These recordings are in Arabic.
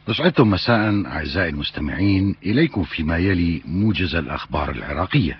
أسعدتم مساء أعزائي المستمعين، إليكم فيما يلي موجز الأخبار العراقية.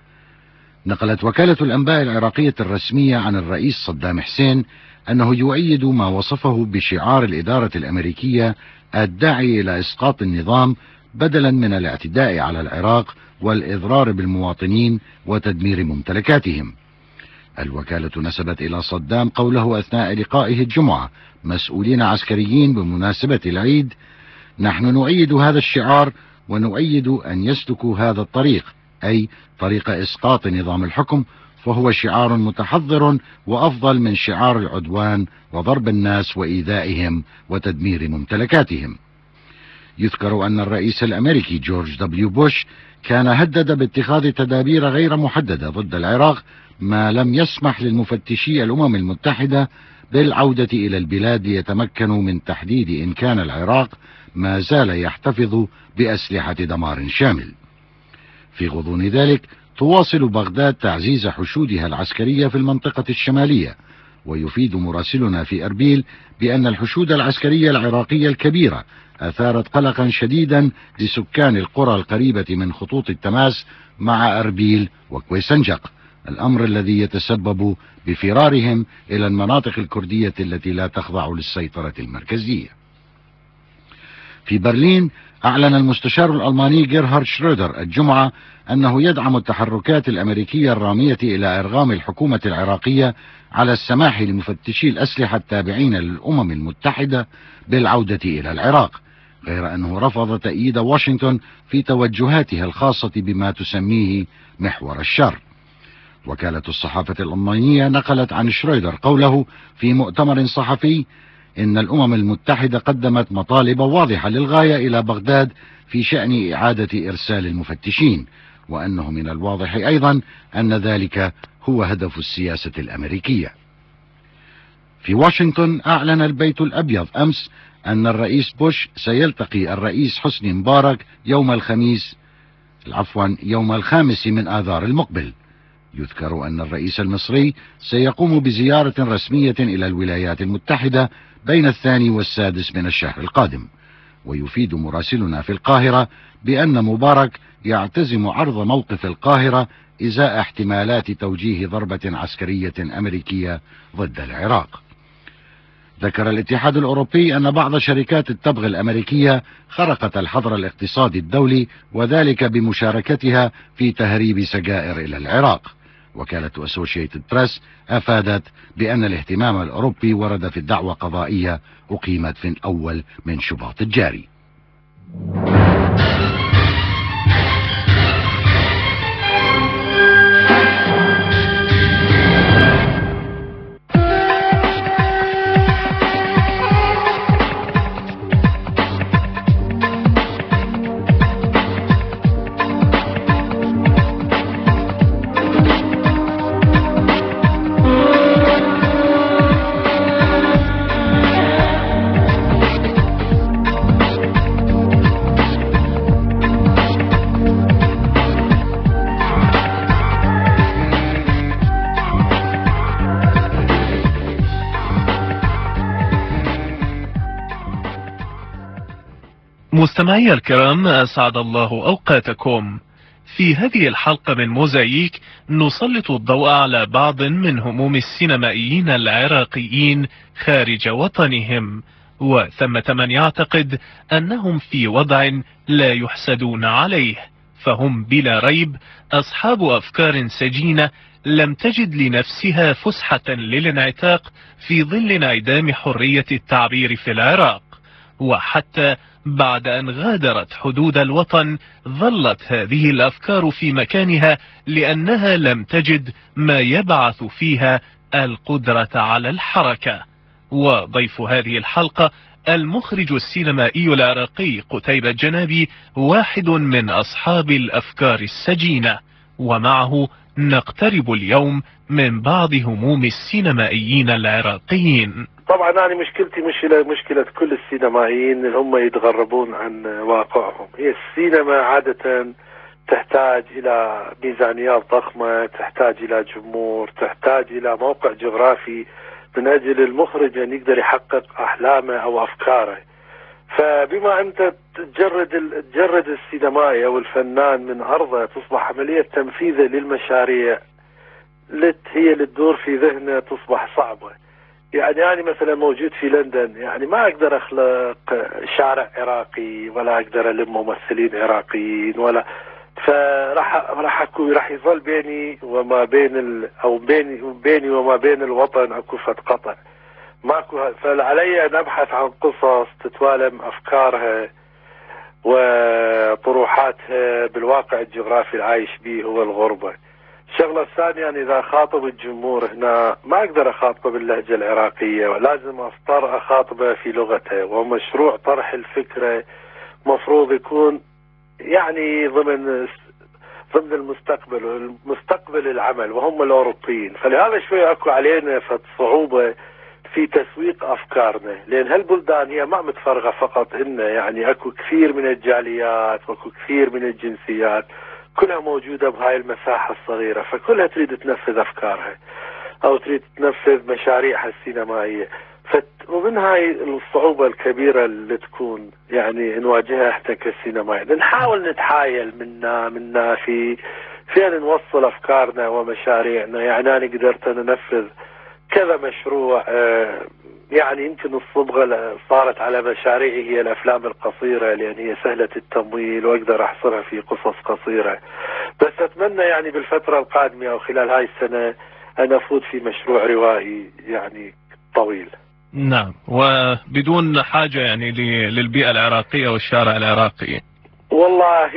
نقلت وكالة الأنباء العراقية الرسمية عن الرئيس صدام حسين أنه يؤيد ما وصفه بشعار الإدارة الأمريكية الداعي إلى إسقاط النظام بدلا من الاعتداء على العراق والإضرار بالمواطنين وتدمير ممتلكاتهم. الوكالة نسبت إلى صدام قوله أثناء لقائه الجمعة مسؤولين عسكريين بمناسبة العيد: نحن نؤيد هذا الشعار ونؤيد أن يسلكوا هذا الطريق، أي طريق إسقاط نظام الحكم، فهو شعار متحضر وأفضل من شعار العدوان وضرب الناس وإيذائهم وتدمير ممتلكاتهم. يذكر أن الرئيس الأمريكي جورج دبليو بوش كان هدد باتخاذ تدابير غير محددة ضد العراق ما لم يسمح للمفتشي الأمم المتحدة بالعودة إلى البلاد ليتمكنوا من تحديد إن كان العراق ما زال يحتفظ بأسلحة دمار شامل. في غضون ذلك تواصل بغداد تعزيز حشودها العسكرية في المنطقة الشمالية، ويفيد مراسلنا في أربيل بأن الحشود العسكرية العراقية الكبيرة أثارت قلقا شديدا لسكان القرى القريبة من خطوط التماس مع أربيل وكويسنجق، الأمر الذي يتسبب بفرارهم إلى المناطق الكردية التي لا تخضع للسيطرة المركزية. في برلين أعلن المستشار الألماني جيرهارد شرودر الجمعة أنه يدعم التحركات الأمريكية الرامية إلى إرغام الحكومة العراقية على السماح لمفتشي الأسلحة التابعين للأمم المتحدة بالعودة إلى العراق، غير أنه رفض تأييد واشنطن في توجهاتها الخاصة بما تسميه محور الشر. وكالة الصحافة الألمانية نقلت عن شرويدر قوله في مؤتمر صحفي إن الأمم المتحدة قدمت مطالب واضحة للغاية إلى بغداد في شأن إعادة إرسال المفتشين، وأنه من الواضح أيضا أن ذلك هو هدف السياسة الأمريكية. في واشنطن أعلن البيت الأبيض أمس أن الرئيس بوش سيلتقي الرئيس حسني مبارك يوم الخامس من آذار المقبل. يذكر أن الرئيس المصري سيقوم بزيارة رسمية إلى الولايات المتحدة بين 2 و6 من الشهر القادم. ويفيد مراسلنا في القاهرة بأن مبارك يعتزم عرض موقف القاهرة إزاء احتمالات توجيه ضربة عسكرية أمريكية ضد العراق. ذكر الاتحاد الأوروبي أن بعض شركات التبغ الأمريكية خرقت الحظر الاقتصادي الدولي، وذلك بمشاركتها في تهريب سجائر إلى العراق. وكالة أسوشيتد بريس أفادت بأن الاهتمام الأوروبي ورد في الدعوى قضائية أقيمت في الأول من شباط الجاري. مستمعي الكرام، أسعد الله أوقاتكم. في هذه الحلقة من موزايك نسلط الضوء على بعض من هموم السينمائيين العراقيين خارج وطنهم، وثمة من يعتقد أنهم في وضع لا يحسدون عليه، فهم بلا ريب أصحاب أفكار سجينة لم تجد لنفسها فسحة للانعتاق في ظل انعدام حرية التعبير في العراق. وحتى بعد أن غادرت حدود الوطن ظلت هذه الأفكار في مكانها، لأنها لم تجد ما يبعث فيها القدرة على الحركة. وضيف هذه الحلقة المخرج السينمائي العراقي قتيبة جنابي، واحد من أصحاب الأفكار السجينة، ومعه نقترب اليوم من بعض هموم السينمائيين العراقيين. طبعا أنا مشكلتي مشكلة كل السينمائيين اللي هم يتغربون عن واقعهم. هي السينما عادة تحتاج إلى ميزانيات ضخمة، تحتاج إلى جمهور، تحتاج إلى موقع جغرافي من أجل المخرج أن يقدر يحقق أحلامه أو أفكاره. فبما انت تجرد السينمائي او الفنان من ارضه، تصبح عملية تنفيذه للمشاريع هي اللي تدور في ذهنه تصبح صعبة. يعني أنا مثلا موجود في لندن، يعني ما أقدر أخلق شارع عراقي ولا أقدر ألم ممثلين عراقيين ولا، راح يظل بيني وما بين أو بيني وما بين الوطن أكو قطع ماكو. فعلي أن أبحث عن قصص تتوالم أفكارها وطروحاتها بالواقع الجغرافي العايش به هو الغربة. الشغلة الثانية، يعني إذا خاطب الجمهور هنا ما أقدر أخاطبه باللهجة العراقية، ولازم أضطر أخاطبه في لغته. ومشروع طرح الفكرة مفروض يكون يعني ضمن مستقبل العمل وهم الأوروبيين. فلهذا شوي أكو علينا صعوبة في تسويق أفكارنا، لأن هالبلدان هي ما متفرغة فقط إنه يعني أكو كثير من الجاليات وأكو كثير من الجنسيات كلها موجودة بهاي المساحة الصغيرة، فكلها تريد تنفذ أفكارها أو تريد تنفذ مشاريعها السينمائية. ومن هاي الصعوبة الكبيرة اللي تكون يعني نواجهها احنا كالسينمائيين، نحاول نتحايل منا في أن نوصل أفكارنا ومشاريعنا. يعني أنا قدرت أنفذ كذا مشروع، يعني يمكن الصبغة صارت على مشاريعي هي الأفلام القصيرة، لأن هي سهلة التمويل وأقدر أحصرها في قصص قصيرة. بس أتمنى يعني بالفترة القادمة أو خلال هاي السنة أن أفوت في مشروع روائي يعني طويل. نعم، وبدون حاجة يعني للبيئة العراقية والشارع العراقي. والله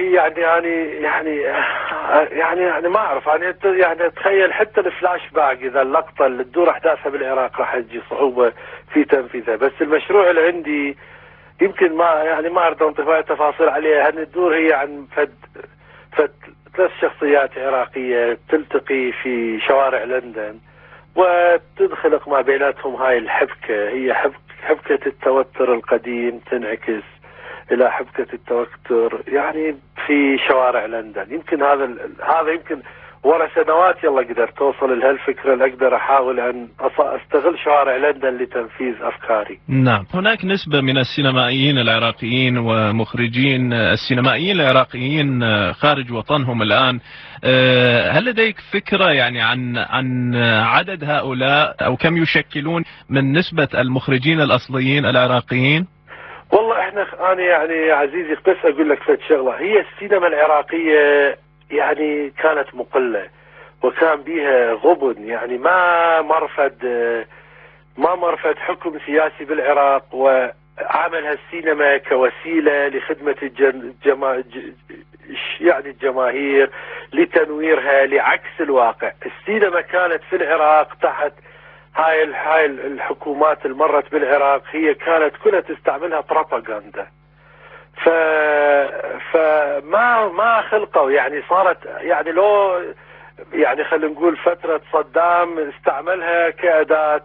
يعني ما اعرف، يعني اتخيل حتى الفلاش باك، اذا اللقطه اللي تدور احداثها بالعراق راح تجي صعوبه في تنفيذها. بس المشروع اللي عندي يمكن ما اريد انطي تفاصيل عليه. تدور هي عن فد 3 شخصيات عراقيه تلتقي في شوارع لندن وتنخلق ما بيناتهم هاي الحبكه، هي حبكه التوتر القديم تنعكس الى حبكة التوتر يعني في شوارع لندن. يمكن هذا يمكن ورا سنوات يلا قدرت توصل لهالفكرة اللي اقدر احاول ان استغل شوارع لندن لتنفيذ افكاري. نعم، هناك نسبة من السينمائيين العراقيين ومخرجين السينمائيين العراقيين خارج وطنهم الآن. هل لديك فكرة يعني عن عدد هؤلاء او كم يشكلون من نسبة المخرجين الاصليين العراقيين؟ والله انا يعني عزيزي بس اقول لك فد شغله، هي السينما العراقيه يعني كانت مقله وكان بيها غبن، يعني ما مرفد حكم سياسي بالعراق وعملها السينما كوسيله لخدمه يعني الجماهير لتنويرها لعكس الواقع. السينما كانت في العراق تحت هاي الحكومات اللي مرت بالعراق هي كانت كلها تستعملها بروباغندا. ما خلقوا، يعني صارت يعني لو يعني خلينا نقول فترة صدام استعملها كأداة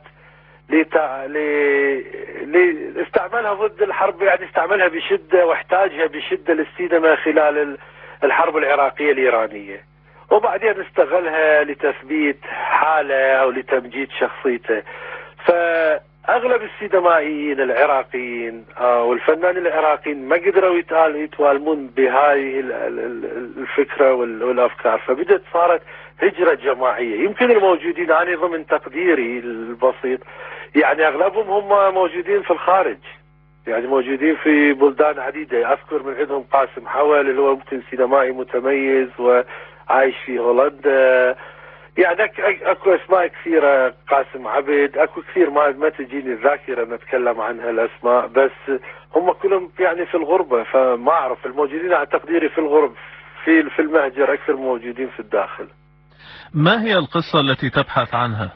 استعملها ضد الحرب، يعني استعملها بشدة واحتاجها بشدة للسينما خلال الحرب العراقية الإيرانية، وبعدين استغلها لتثبيت حاله او لتمجيد شخصيته. فاغلب السينمائيين العراقيين والفنانين العراقيين ما قدروا يتوالمون بهاي الفكره والافكار، فبدت صارت هجره جماعيه. يمكن الموجودين انا ضمن تقديري البسيط يعني اغلبهم هم موجودين في الخارج، يعني موجودين في بلدان عديده. اذكر من عندهم قاسم حول اللي هو ممكن سينمائي متميز عايش في هولندا. يعني اكو اسماء كثيرة، قاسم عبد، اكو كثير ما تجيني الذاكرة نتكلم عن هالاسماء، بس هم كلهم يعني في الغربة. فما اعرف الموجودين على تقديري في الغرب في المهجر اكثر موجودين في الداخل. ما هي القصة التي تبحث عنها؟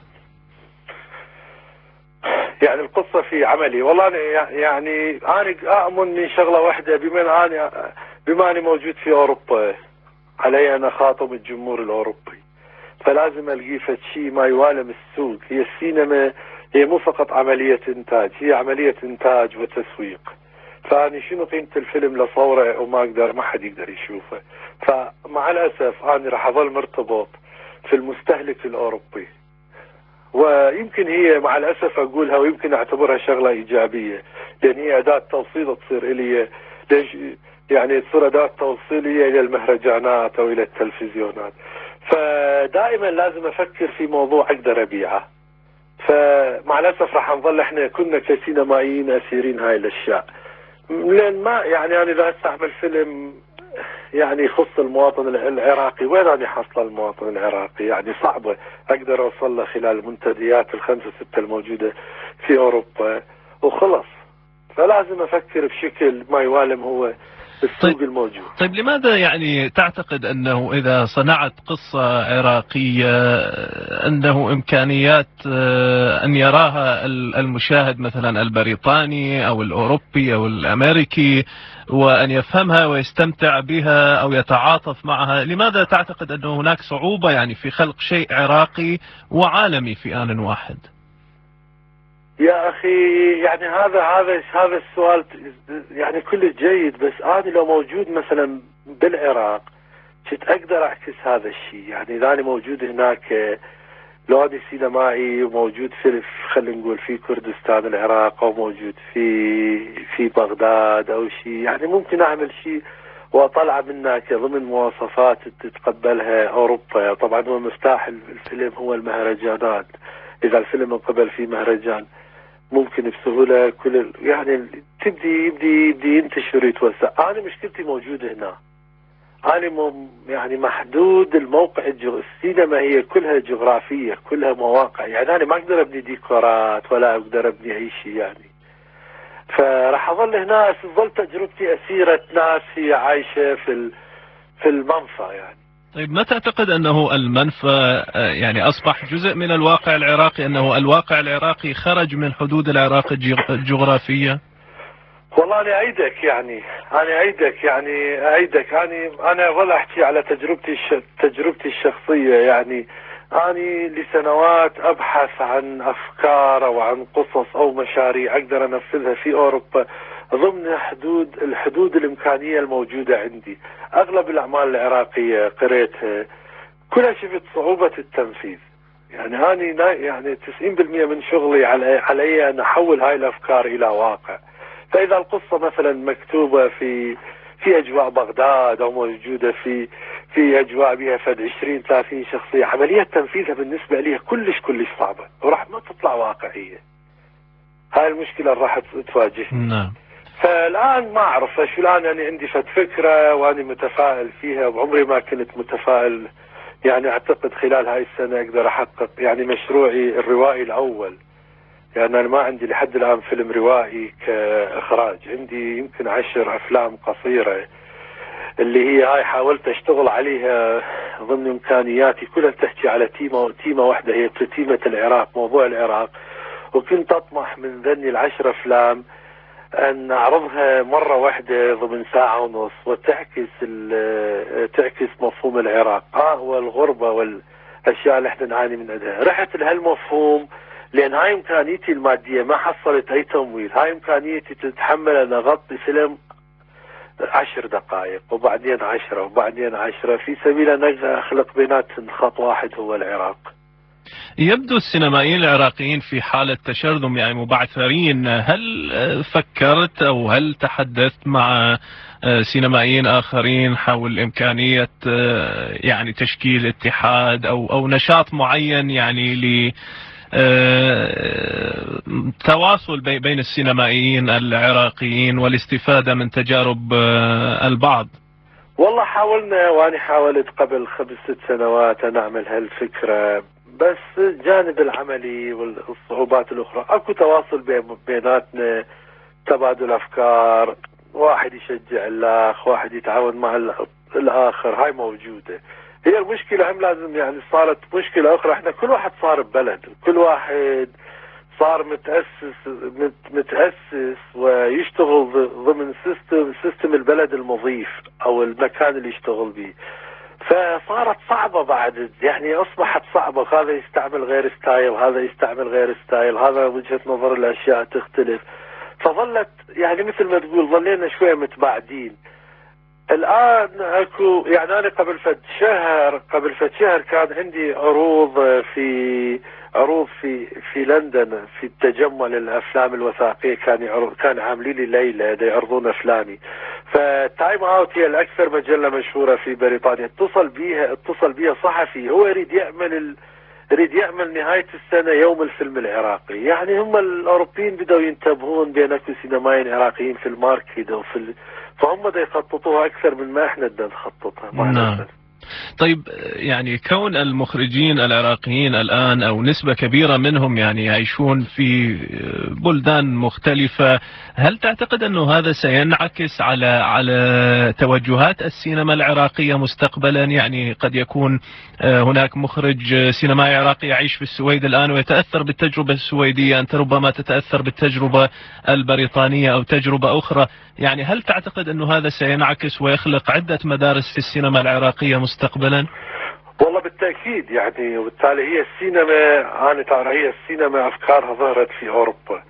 يعني القصة في عملي، والله يعني انا اؤمن من شغلة واحدة، بما اني موجود في اوروبا علي أن أخاطب الجمهور الأوروبي، فلازم ألقي فد شيء ما يوالم السوق. هي السينما هي مو فقط عملية إنتاج، هي عملية إنتاج وتسويق. فأنا شنو قيمة الفيلم لصوره ما حد يقدر يشوفه. فمع الأسف أنا راح أظل مرتبط في المستهلك الأوروبي، ويمكن هي مع الأسف أقولها ويمكن أعتبرها شغلة إيجابية، لأن هي أداة توصيل تصير إلي، ليش يعني تصير أداة توصيلية إلى المهرجانات أو إلى التلفزيونات. فدائما لازم أفكر في موضوع أقدر أبيعه. فمع الأسف راح نظل إحنا كنا كسينمائيين أسيرين هاي الأشياء، لأن ما يعني أنا إذا أستعمل فيلم يعني يخص المواطن العراقي، وين أنا حصل المواطن العراقي؟ يعني صعبة أقدر أوصل له خلال المنتديات ال5 6 الموجودة في أوروبا وخلص. فلازم أفكر بشكل ما يوالم هو السوق الموجود. طيب لماذا يعني تعتقد أنه إذا صنعت قصة عراقية أنه إمكانيات أن يراها المشاهد مثلا البريطاني أو الأوروبي أو الأمريكي وأن يفهمها ويستمتع بها أو يتعاطف معها، لماذا تعتقد أنه هناك صعوبة يعني في خلق شيء عراقي وعالمي في آن واحد؟ يا أخي يعني هذا السؤال يعني كله جيد، بس أنا لو موجود مثلا بالعراق كنت أقدر أعكس هذا الشيء. يعني إذا أنا موجود هناك، لو أنا سينمائي وموجود في خلينا نقول في كردستان العراق أو موجود في بغداد أو شيء، يعني ممكن أعمل شيء وأطلع منك ضمن مواصفات تتقبلها أوروبا. طبعا هو مفتاح الفيلم هو المهرجانات. إذا الفيلم انقبل في مهرجان ممكن بسهولة كل يعني يبدي ينتشر يتوسع. أنا مشكلتي موجودة هنا، أنا يعني محدود الموقع. السينما هي كلها جغرافية، كلها مواقع. يعني أنا ما أقدر أبني ديكورات ولا أقدر أبني أي شيء يعني. فراح أظل هنا، تظل تجربتي أسيرة ناس هي عايشة في المنفى يعني. طيب ما تعتقد أنه المنفى يعني أصبح جزء من الواقع العراقي، أنه الواقع العراقي خرج من حدود العراق الجغرافية؟ والله أنا أعيدك أنا أظل أحكي على تجربتي الشخصية. يعني أنا لسنوات أبحث عن أفكار أو عن قصص أو مشاريع أقدر أنفذها في أوروبا ضمن الحدود الإمكانية الموجودة عندي. أغلب الأعمال العراقية قريتها كلها شفت صعوبة التنفيذ. يعني أنا يعني 90% من شغلي علي أن أحول هاي الأفكار إلى واقع. فإذا القصة مثلا مكتوبة في أجواء بغداد أو موجودة في أجواء بها فد 20-30 شخصية، عملية تنفيذها بالنسبة لي كلش صعبة وراح ما تطلع واقعية. هاي المشكلة اللي راح تواجهني. نعم. فالآن ما أعرف شو الآن، يعني عندي فكرة وأنا متفائل فيها وعمري ما كنت متفائل. يعني أعتقد خلال هاي السنة أقدر أحقق يعني مشروعي الروائي الأول. يعني أنا ما عندي لحد الآن فيلم روائي كإخراج، عندي يمكن 10 أفلام قصيرة اللي هي هاي حاولت أشتغل عليها ضمن إمكانياتي. كلها تحكي على تيمة واحدة، هي تيمة العراق، موضوع العراق. وكنت أطمح من ذني 10 أفلام أن أعرضها مرة واحدة ضمن ساعة ونص تعكس مفهوم العراق والغربة والأشياء اللي احنا نعاني من عندها. رحت لهالمفهوم لأن هاي إمكانيتي المادية، ما حصلت أي تمويل. هاي إمكانيتي تتحمل أن أغطي فيلم 10 دقائق وبعدين 10 وبعدين 10 في سبيل أن أخلق بيناتهم خط واحد هو العراق. يبدو السينمائيين العراقيين في حالة تشرذم يعني مبعثرين. هل فكرت أو هل تحدثت مع سينمائيين آخرين حول إمكانية يعني تشكيل اتحاد أو نشاط معين يعني تواصل بين السينمائيين العراقيين والاستفادة من تجارب البعض؟ والله حاولنا، وأنا حاولت قبل 5-6 سنوات أن أعمل هالفكرة، بس الجانب العملي والصعوبات الأخرى. أكو تواصل بيناتنا، تبادل أفكار، واحد يشجع الآخر، واحد يتعاون مع الآخر. هاي موجودة. هي المشكلة هم لازم يعني صارت مشكلة أخرى، احنا كل واحد صار ببلد، كل واحد صار متأسس ويشتغل ضمن سيستم البلد المضيف أو المكان اللي يشتغل به. فصارت صعبة بعد، يعني أصبحت صعبة. هذا يستعمل غير ستايل، هذا يستعمل غير ستايل، هذا وجهة نظر الأشياء تختلف. فظلت يعني مثل ما تقول ظلينا شوية متباعدين. الآن أكو يعني أنا قبل فد شهر كان عندي عروض في عروض في لندن في التجمع للافلام الوثائقيه، كان عاملين لي ليله يعرضون افلامي. فتايم اوت هي الاكثر مجله مشهوره في بريطانيا، اتصل بيها صحفي هو يريد يعمل نهايه السنه يوم الفيلم العراقي. يعني هم الاوروبيين بدأوا ينتبهون بان اكو سينمائيين عراقيين في الماركت فهم دا يخططوها اكثر من ما احنا بدنا نخططها. نعم. طيب يعني كون المخرجين العراقيين الآن أو نسبة كبيرة منهم يعني يعيشون في بلدان مختلفة، هل تعتقد أنه هذا سينعكس على توجهات السينما العراقية مستقبلا؟ يعني قد يكون هناك مخرج سينمائي عراقي يعيش في السويد الآن ويتأثر بالتجربة السويدية، أنت ربما تتأثر بالتجربة البريطانية أو تجربة أخرى. يعني هل تعتقد أنه هذا سينعكس ويخلق عدة مدارس في السينما العراقية مستقبلا؟ والله بالتأكيد يعني، وبالتالي هي السينما أفكارها ظهرت في أوروبا،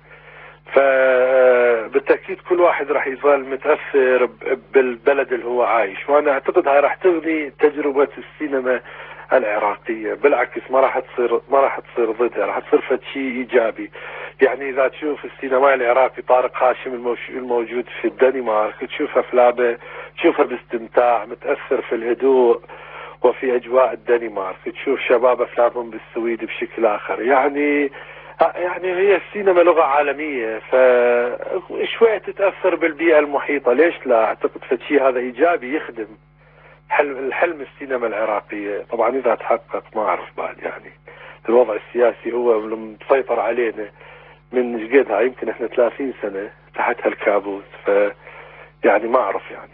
فبالتأكيد كل واحد راح يظل متأثر بالبلد اللي هو عايش، وأنا أعتقد هاي راح تغني تجربة السينما العراقية. بالعكس ما راح تصير ضدها، راح تصير فد شيء إيجابي. يعني إذا تشوف السينمائي العراقي طارق هاشم الموجود في الدنمارك، تشوف أفلامه تشوفها باستمتاع، متأثر في الهدوء وفي أجواء الدنمارك. تشوف شباب أفلامهم بالسويد بشكل آخر. يعني هي السينما لغة عالمية، فشوية تتأثر بالبيئة المحيطة، ليش لا؟ أعتقد فشي هذا إيجابي يخدم الحلم السينما العراقية. طبعا إذا تحقق ما أعرف بعد، يعني الوضع السياسي هو مسيطر علينا من قدها يمكن احنا 30 سنة تحت هالكابوس، يعني ما أعرف. يعني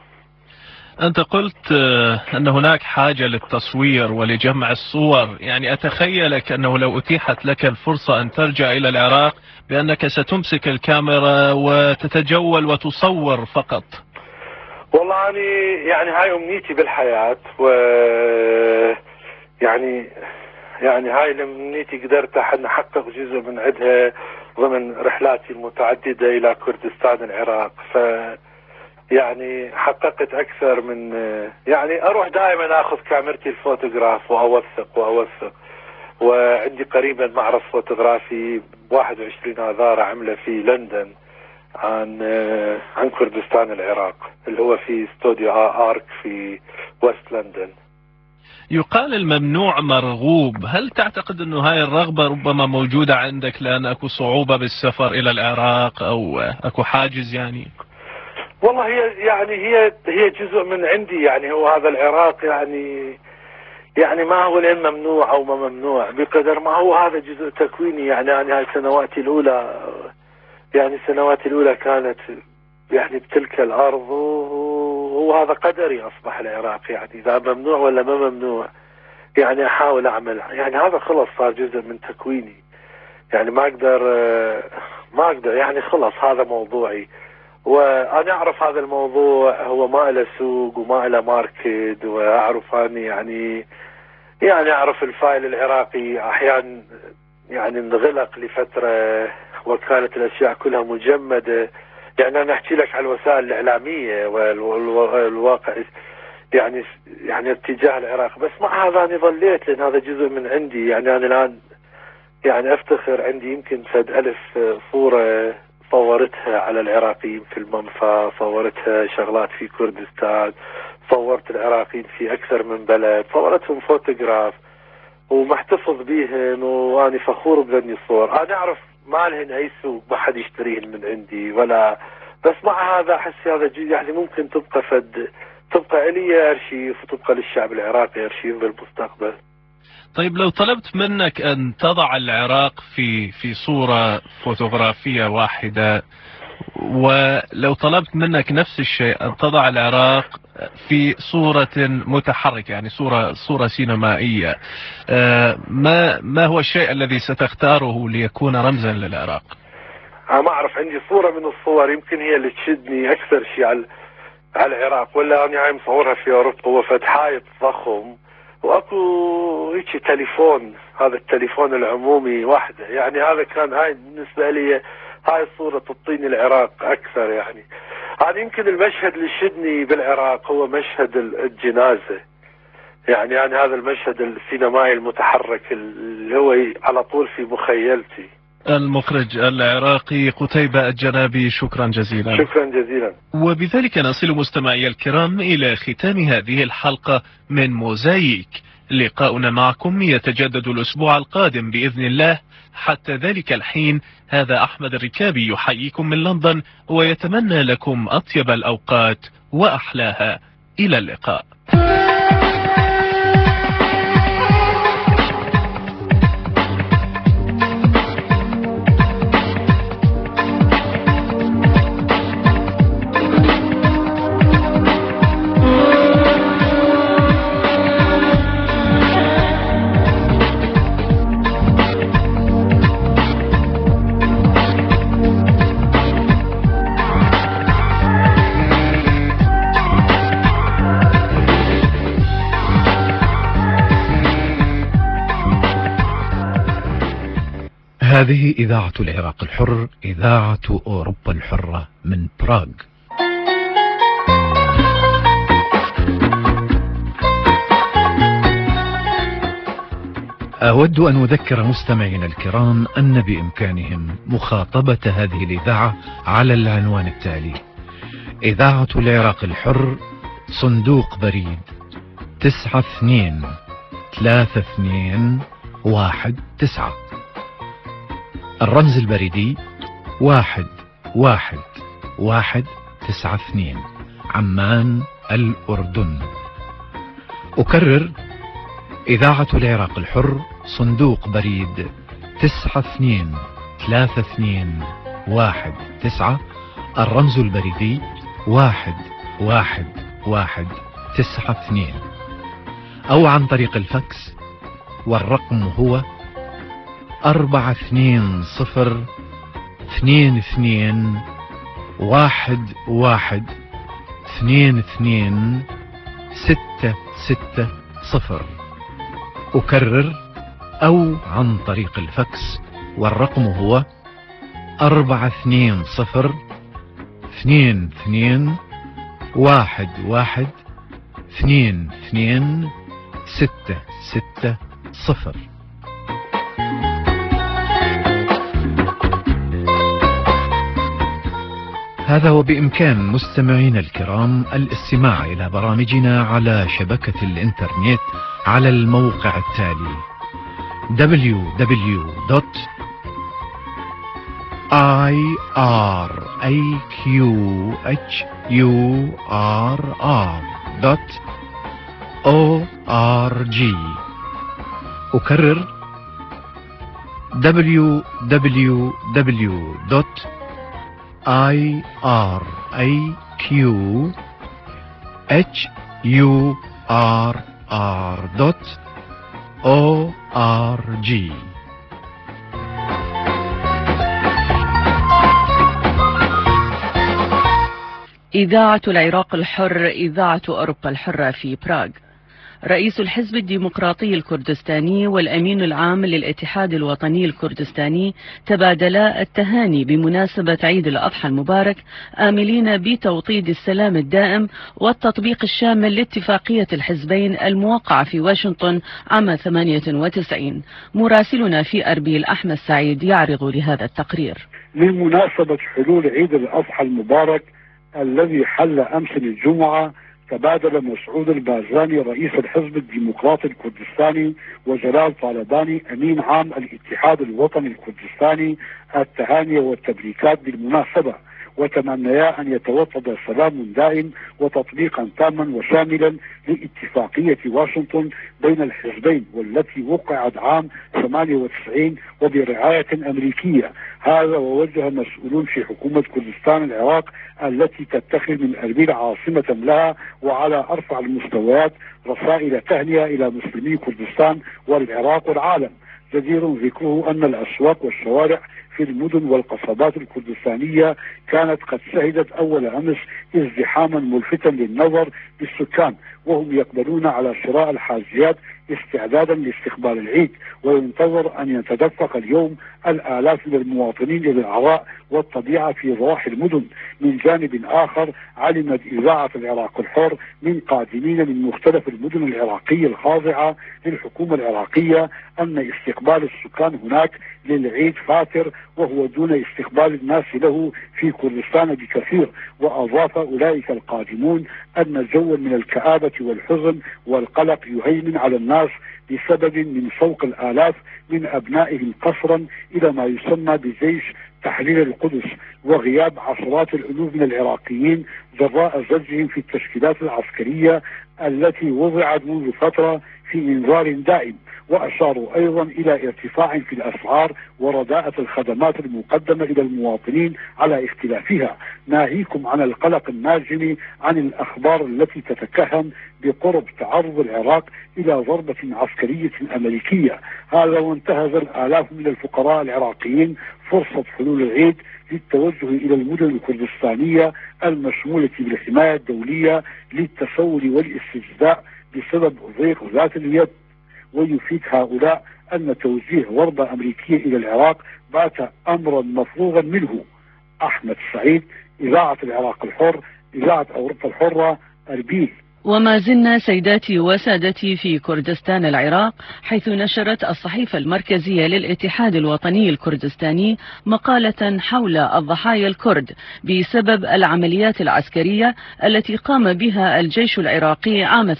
أنت قلت أن هناك حاجة للتصوير ولجمع الصور، يعني أتخيلك أنه لو أتيحت لك الفرصة أن ترجع إلى العراق بأنك ستمسك الكاميرا وتتجول وتصور فقط. والله يعني هاي أمنيتي بالحياة، يعني هاي أمنيتي قدرت أن أحقق جزء من عدها ضمن رحلاتي المتعددة إلى كردستان العراق. يعني حققت أكثر من، يعني أروح دائما أخذ كاميرتي الفوتوغراف وأوثق، وعندي قريبا معرض فوتوغرافي 21 آذار عمله في لندن عن كردستان العراق، اللي هو في استوديو آرك في وست لندن. يقال الممنوع مرغوب، هل تعتقد أنه هاي الرغبة ربما موجودة عندك لأن أكو صعوبة بالسفر إلى العراق أو أكو حاجز؟ يعني والله هي جزء من عندي. يعني هو هذا العراق يعني ما هو لين ممنوع أو ما ممنوع، بقدر ما هو هذا جزء تكويني. يعني أنا هاي سنواتي الأولى كانت يعني بتلك الأرض، وهذا قدري أصبح العراق. يعني إذا ممنوع ولا ما ممنوع يعني أحاول أعمل، يعني هذا خلص صار جزء من تكويني. يعني ما أقدر يعني خلص هذا موضوعي، وأنا أعرف هذا الموضوع هو ما له سوق وما له ماركت، وأعرف أني يعني أعرف الفايل العراقي أحيانا يعني انغلق لفترة وكانت الأشياء كلها مجمدة. يعني أنا أحكي لك على الوسائل الإعلامية والواقع يعني اتجاه العراق، بس مع هذا أنا ظليت لأن هذا جزء من عندي. يعني أنا الآن يعني أفتخر عندي يمكن 1000 صورة صورتها على العراقيين في المنفى، صورتها شغلات في كردستان، صورت العراقيين في أكثر من بلد، صورتهم فوتوغراف ومحتفظ بيهن، وأنا فخور بذني الصور. أنا أعرف ما لهن أي سوق، ما حد يشتريهن من عندي ولا، بس مع هذا أحس هذا يعني ممكن تبقى لي أرشيف وتبقى للشعب العراقي أرشيف بالمستقبل. طيب لو طلبت منك أن تضع العراق في صورة فوتوغرافية واحدة، ولو طلبت منك نفس الشيء أن تضع العراق في صورة متحركة، يعني صورة سينمائية، ما هو الشيء الذي ستختاره ليكون رمزا للعراق؟ ما أعرف، عندي صورة من الصور يمكن هي اللي تشدني أكثر شيء على العراق، ولا أنا عم صورها في أوروبا وفد حائط ضخم واكو هيك تليفون، هذا التليفون العمومي وحده. يعني هذا كان هاي بالنسبة لي هاي الصورة تعطيني العراق أكثر. يعني أنا يمكن المشهد اللي شدني بالعراق هو مشهد الجنازة. يعني هذا المشهد السينمائي المتحرك اللي هو على طول في مخيلتي. المخرج العراقي قتيبة الجنابي، شكرا جزيلا. شكرا جزيلا. وبذلك نصل مستمعي الكرام إلى ختام هذه الحلقة من موزايك. لقاؤنا معكم يتجدد الأسبوع القادم بإذن الله. حتى ذلك الحين هذا أحمد الركابي يحييكم من لندن ويتمنى لكم أطيب الأوقات وأحلاها. إلى اللقاء. هذه إذاعة العراق الحر، إذاعة أوروبا الحرة من براغ. أود أن أذكر مستمعينا الكرام أن بإمكانهم مخاطبة هذه الإذاعة على العنوان التالي: إذاعة العراق الحر، صندوق بريد 923219، الرمز البريدي 11192، عمان الأردن. أكرر: إذاعة العراق الحر، صندوق بريد 923219، الرمز البريدي 11192، أو عن طريق الفاكس، والرقم هو 420-22-11-22-660. أكرر: أو عن طريق الفاكس، والرقم هو 420-22-11-22-660. هذا وبإمكان مستمعينا الكرام الاستماع إلى برامجنا على شبكة الإنترنت على الموقع التالي: www.iraqhurr.org. أكرر: www.iraqhurr.org. إذاعة العراق الحر، إذاعة أوروبا الحرة في براغ. رئيس الحزب الديمقراطي الكردستاني والأمين العام للاتحاد الوطني الكردستاني تبادلا التهاني بمناسبة عيد الأضحى المبارك، آملين بتوطيد السلام الدائم والتطبيق الشامل لاتفاقية الحزبين الموقعة في واشنطن عام 98. مراسلنا في أربيل أحمد سعيد يعرض لهذا التقرير. بمناسبة حلول عيد الأضحى المبارك الذي حل أمس الجمعة، تبادل مسعود البازاني رئيس الحزب الديمقراطي الكردستاني وجلال طالباني أمين عام الاتحاد الوطني الكردستاني التهاني والتبريكات بالمناسبة، وتمنيا أن يتوطد سلام دائم وتطبيقا تاما وشاملا لاتفاقية واشنطن بين الحزبين، والتي وقعت عام 98 وبرعاية أمريكية. هذا ووجه مسؤولون في حكومة كردستان العراق التي تتخذ من أربيل عاصمة لها وعلى أرفع المستويات رسائل تهنئة إلى مسلمي كردستان والعراق والعالم. جدير ذكره أن الأسواق والشوارع في المدن والقصبات الكردستانية كانت قد شهدت أول أمس ازدحاما ملفتا للنظر بالسكان، وهم يقبلون على شراء الحاجيات استعدادا لاستقبال العيد، وينتظر أن يتدفق اليوم الآلاف من المواطنين للأعضاء والطبيعة في ضواحي المدن. من جانب آخر، علمت إذاعة العراق الحر من قادمين من مختلف المدن العراقية الخاضعة للحكومة العراقية أن استقبال السكان هناك للعيد فاتر، وهو دون استقبال الناس له في كردستان بكثير. وأضاف أولئك القادمون أن جوا من الكآبة والحزن والقلق يهيمن على الناس بسبب من سوق الآلاف من أبنائهم قسرا إلى ما يسمى بجيش تحرير القدس، وغياب عشرات الألوف من العراقيين جراء زجهم في التشكيلات العسكرية التي وضعت منذ فترة في إنذار دائم. وأشاروا أيضا إلى ارتفاع في الأسعار ورداءة الخدمات المقدمة إلى المواطنين على اختلافها، ناهيكم عن القلق الناجم عن الأخبار التي تتكهن بقرب تعرض العراق إلى ضربة عسكرية أمريكية. هذا وانتهز الآلاف من الفقراء العراقيين فرصة حلول العيد للتوجه إلى المدن الكردستانية المشمولة بالحماية الدولية للتسول والاستجداء بسبب ضيق ذات اليد. ويفيد هؤلاء أن توجيه ضربة أمريكية إلى العراق بات أمرا مفروغا منه. أحمد سعيد، إذاعة العراق الحر، إذاعة أوروبا الحرة، أربيل. وما زلنا سيداتي وسادتي في كردستان العراق، حيث نشرت الصحيفة المركزية للاتحاد الوطني الكردستاني مقالة حول الضحايا الكرد بسبب العمليات العسكرية التي قام بها الجيش العراقي عام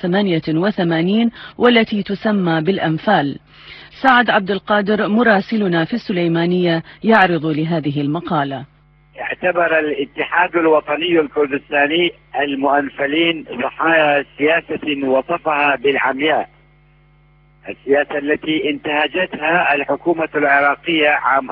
88 والتي تسمى بالأنفال. سعد عبد القادر مراسلنا في السليمانية يعرض لهذه المقالة. اعتبر الاتحاد الوطني الكردستاني المؤنفلين ضحايا سياسة وصفها بالعمياء، السياسة التي انتهجتها الحكومة العراقية عام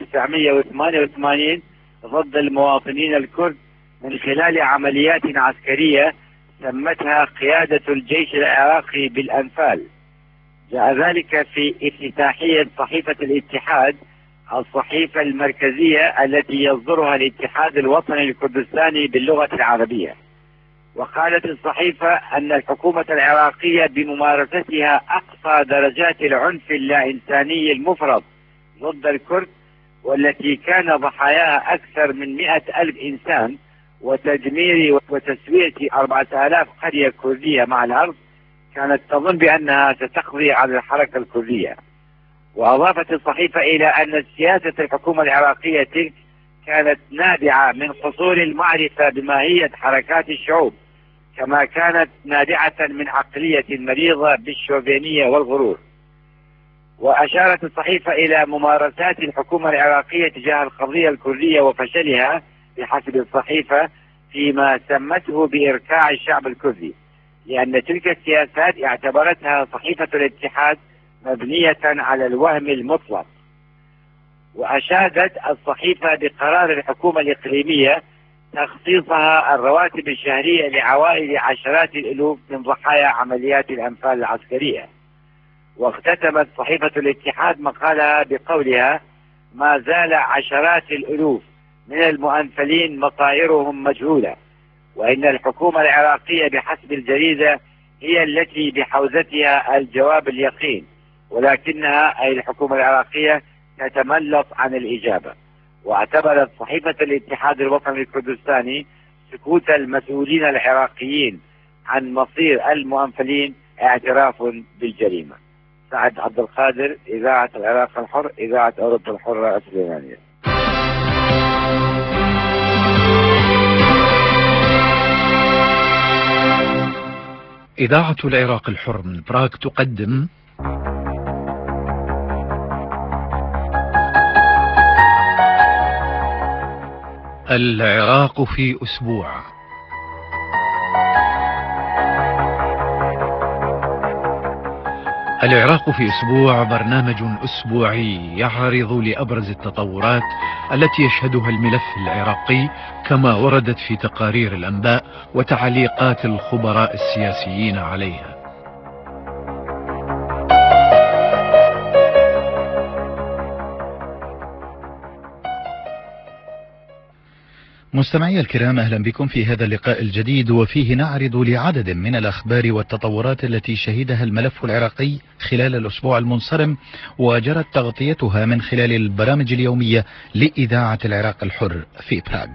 1988 ضد المواطنين الكرد من خلال عمليات عسكرية سمتها قيادة الجيش العراقي بالأنفال. جاء ذلك في افتتاحية صحيفة الاتحاد، الصحيفة المركزية التي يصدرها الاتحاد الوطني الكردستاني باللغة العربية. وقالت الصحيفة أن الحكومة العراقية بممارستها أقصى درجات العنف اللاإنساني المفرط ضد الكرد، والتي كان ضحاياها أكثر من 100,000 إنسان، وتدمير وتسوية 4000 قرية كردية مع الأرض، كانت تظن بأنها ستقضي على الحركة الكردية. وأضافت الصحيفة إلى أن سياسة الحكومة العراقية تلك كانت نابعة من قصور المعرفة بماهية حركات الشعوب، كما كانت نابعة من عقلية مريضة بالشوفينية والغرور. وأشارت الصحيفة إلى ممارسات الحكومة العراقية تجاه القضية الكردية وفشلها بحسب الصحيفة فيما سمته بإركاع الشعب الكردي، لأن تلك السياسات اعتبرتها صحيفة الاتحاد مبنية على الوهم المطلق. وأشادت الصحيفة بقرار الحكومة الإقليمية تخصيصها الرواتب الشهرية لعوائل عشرات الألوف من ضحايا عمليات الأنفال العسكرية. واختتمت صحيفة الاتحاد مقالها بقولها: ما زال عشرات الألوف من المؤنفلين مصائرهم مجهولة، وإن الحكومة العراقية بحسب الجريدة هي التي بحوزتها الجواب اليقين، ولكنها أي الحكومة العراقية تتملص عن الإجابة. واعتبرت صحيفة الاتحاد الوطني الكردستاني سكوت المسؤولين العراقيين عن مصير المؤنفلين اعتراف بالجريمة. سعد عبد القادر، إذاعة العراق الحر، إذاعة أوروبا الحرة، السليمانية. إذاعة العراق الحر من براغ تقدم العراق في أسبوع. العراق في أسبوع برنامج أسبوعي يعرض لأبرز التطورات التي يشهدها الملف العراقي كما وردت في تقارير الأنباء وتعليقات الخبراء السياسيين عليها. مستمعي الكرام، أهلا بكم في هذا اللقاء الجديد، وفيه نعرض لعدد من الأخبار والتطورات التي شهدها الملف العراقي خلال الأسبوع المنصرم، وجرت تغطيتها من خلال البرامج اليومية لإذاعة العراق الحر في براغ.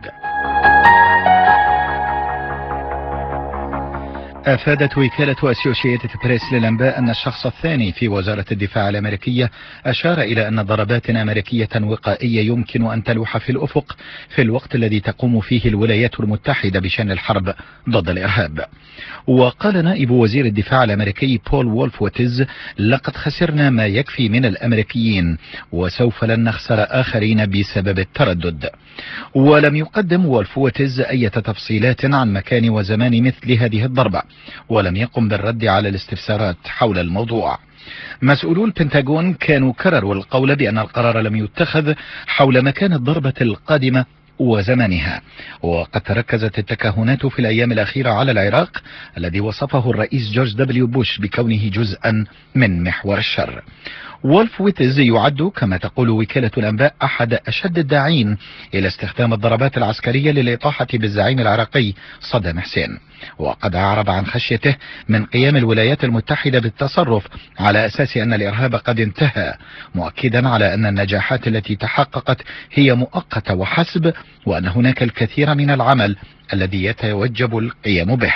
أفادت وكالة أسوشيتد بريس للأنباء أن الشخص الثاني في وزارة الدفاع الأمريكية أشار إلى أن ضربات أمريكية وقائية يمكن أن تلوح في الأفق في الوقت الذي تقوم فيه الولايات المتحدة بشأن الحرب ضد الإرهاب. وقال نائب وزير الدفاع الأمريكي بول وولفوتز: لقد خسرنا ما يكفي من الأمريكيين وسوف لن نخسر آخرين بسبب التردد. ولم يقدم وولفوتز أي تفصيلات عن مكان وزمان مثل هذه الضربة، ولم يقم بالرد على الاستفسارات حول الموضوع. مسؤولو البنتاغون كانوا كرروا القول بأن القرار لم يتخذ حول مكان الضربة القادمة وزمانها. وقد تركزت التكهنات في الأيام الأخيرة على العراق الذي وصفه الرئيس جورج دبليو بوش بكونه جزءا من محور الشر. وولفوتز يعد كما تقول وكالة الأنباء أحد أشد الداعين إلى استخدام الضربات العسكرية للإطاحة بالزعيم العراقي صدام حسين، وقد أعرب عن خشيته من قيام الولايات المتحدة بالتصرف على أساس أن الإرهاب قد انتهى، مؤكدا على أن النجاحات التي تحققت هي مؤقتة وحسب، وأن هناك الكثير من العمل الذي يتوجب القيام به.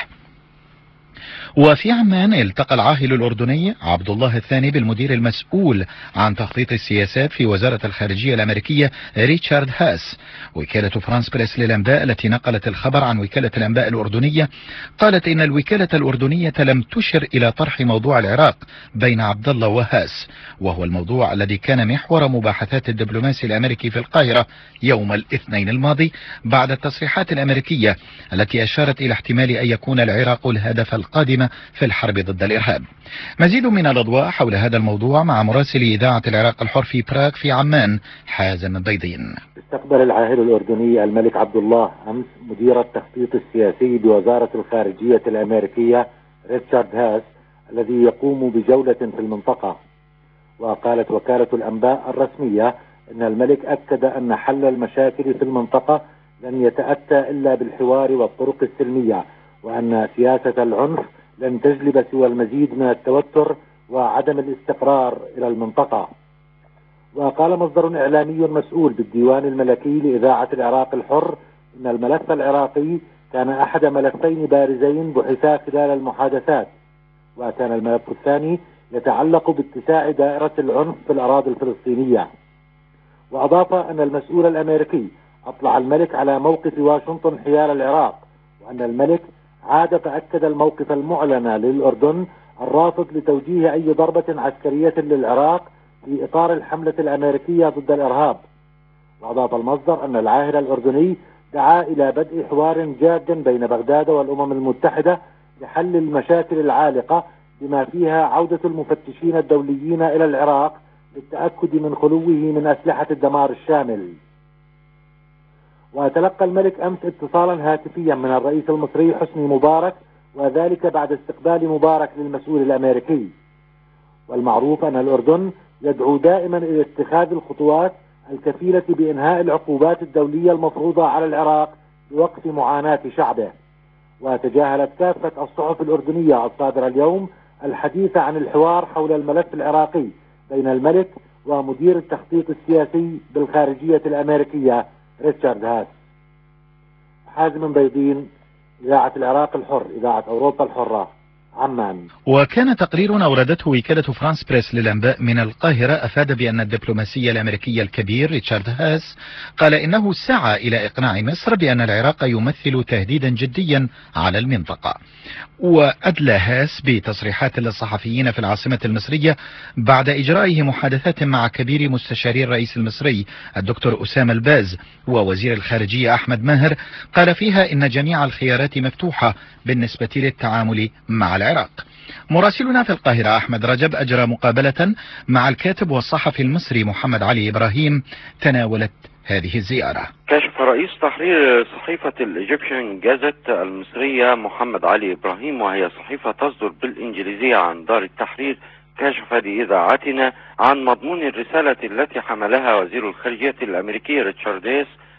وفي عمان التقى العاهل الأردني عبد الله الثاني بالمدير المسؤول عن تخطيط السياسات في وزارة الخارجية الأمريكية ريتشارد هاس. وكالة فرانس بريس للأنباء التي نقلت الخبر عن وكالة الأنباء الأردنية قالت إن الوكالة الأردنية لم تشر إلى طرح موضوع العراق بين عبد الله وهاس، وهو الموضوع الذي كان محور مباحثات الدبلوماسي الأمريكي في القاهرة يوم الاثنين الماضي بعد التصريحات الأمريكية التي أشارت إلى احتمال أن يكون العراق الهدف القادم في الحرب ضد الإرهاب. مزيد من الأضواء حول هذا الموضوع مع مراسل إذاعة العراق الحر في براغ في عمان حازم بيضين. استقبل العاهل الأردني الملك عبد الله أمس مدير التخطيط السياسي بوزارة الخارجية الأمريكية ريتشارد هاس الذي يقوم بجولة في المنطقة. وقالت وكالة الأنباء الرسمية أن الملك أكد أن حل المشاكل في المنطقة لن يتأتى إلا بالحوار والطرق السلمية، وأن سياسة العنف لن تجلب سوى المزيد من التوتر وعدم الاستقرار إلى المنطقة. وقال مصدر إعلامي مسؤول بالديوان الملكي لإذاعة العراق الحر إن الملف العراقي كان أحد ملفين بارزين بحثا خلال المحادثات، وكان الملف الثاني يتعلق باتساع دائرة العنف في الأراضي الفلسطينية. وأضاف أن المسؤول الأمريكي أطلع الملك على موقف واشنطن حيال العراق، وأن الملك عاد فأكد الموقف المعلن للأردن الرافض لتوجيه أي ضربة عسكرية للعراق في إطار الحملة الأمريكية ضد الإرهاب. وأضاف المصدر أن العاهل الأردني دعا إلى بدء حوار جاد بين بغداد والأمم المتحدة لحل المشاكل العالقة بما فيها عودة المفتشين الدوليين إلى العراق للتأكد من خلوه من أسلحة الدمار الشامل. وتلقى الملك أمس اتصالا هاتفيا من الرئيس المصري حسني مبارك، وذلك بعد استقبال مبارك للمسؤول الأمريكي. والمعروف أن الأردن يدعو دائما إلى اتخاذ الخطوات الكفيلة بإنهاء العقوبات الدولية المفروضة على العراق بوقف معاناة شعبه. وتجاهلت كافة الصحف الأردنية الصادرة اليوم الحديث عن الحوار حول الملف العراقي بين الملك ومدير التخطيط السياسي بالخارجية الأمريكية ريتشارد هاس. حازم بيضين، إذاعة العراق الحر، إذاعة أوروبا الحرة، عمان. وكان تقرير أوردته وكالة فرانس بريس للأنباء من القاهرة أفاد بأن الدبلوماسي الأمريكي الكبير ريتشارد هاس قال إنه سعى إلى إقناع مصر بأن العراق يمثل تهديدا جديا على المنطقة. وأدلى هاس بتصريحات للصحفيين في العاصمة المصرية بعد إجرائه محادثات مع كبير مستشاري الرئيس المصري الدكتور أسامة الباز ووزير الخارجية أحمد ماهر، قال فيها إن جميع الخيارات مفتوحة بالنسبة للتعامل مع العراق. مراسلنا في القاهرة أحمد رجب أجرى مقابلة مع الكاتب والصحفي المصري محمد علي إبراهيم تناولت هذه الزيارة. كشف رئيس تحرير صحيفة الإيجيبشن جازت المصرية محمد علي إبراهيم، وهي صحيفة تصدر بالإنجليزية عن دار التحرير، كشف لإذاعتنا عن مضمون الرسالة التي حملها وزير الخارجية الأمريكي ريتشارد هاس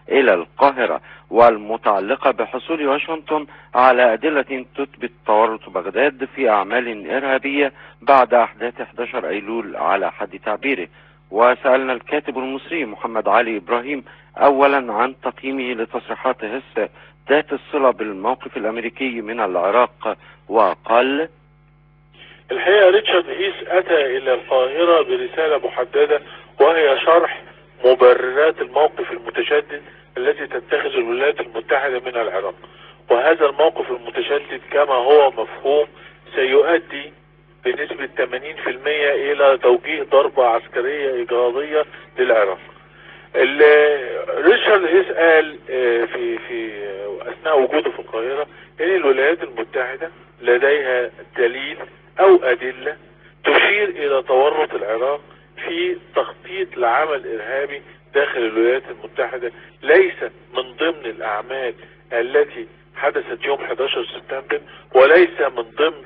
إلى القاهرة، والمتعلقة بحصول واشنطن على أدلة تثبت تورط بغداد في أعمال إرهابية بعد أحداث 11 أيلول على حد تعبيره. وسألنا الكاتب المصري محمد علي إبراهيم أولا عن تقييمه لتصريحات هيس ذات الصلة بالموقف الأمريكي من العراق، وقال: الحقيقة ريتشارد هيس أتى إلى القاهرة برسالة محددة، وهي شرح مبررات الموقف المتشدد التي تتخذ الولايات المتحدة من العراق. وهذا الموقف المتشدد كما هو مفهوم سيؤدي بنسبة 80% إلى توجيه ضربة عسكرية إجرادية للعراق. ريتشارد هيس قال في أثناء وجوده في القاهرة إن الولايات المتحدة لديها دليل أو أدلة تشير إلى تورط العراق في تخطيط لعمل إرهابي داخل الولايات المتحدة، ليس من ضمن الأعمال التي حدثت يوم 11 سبتمبر، وليس من ضمن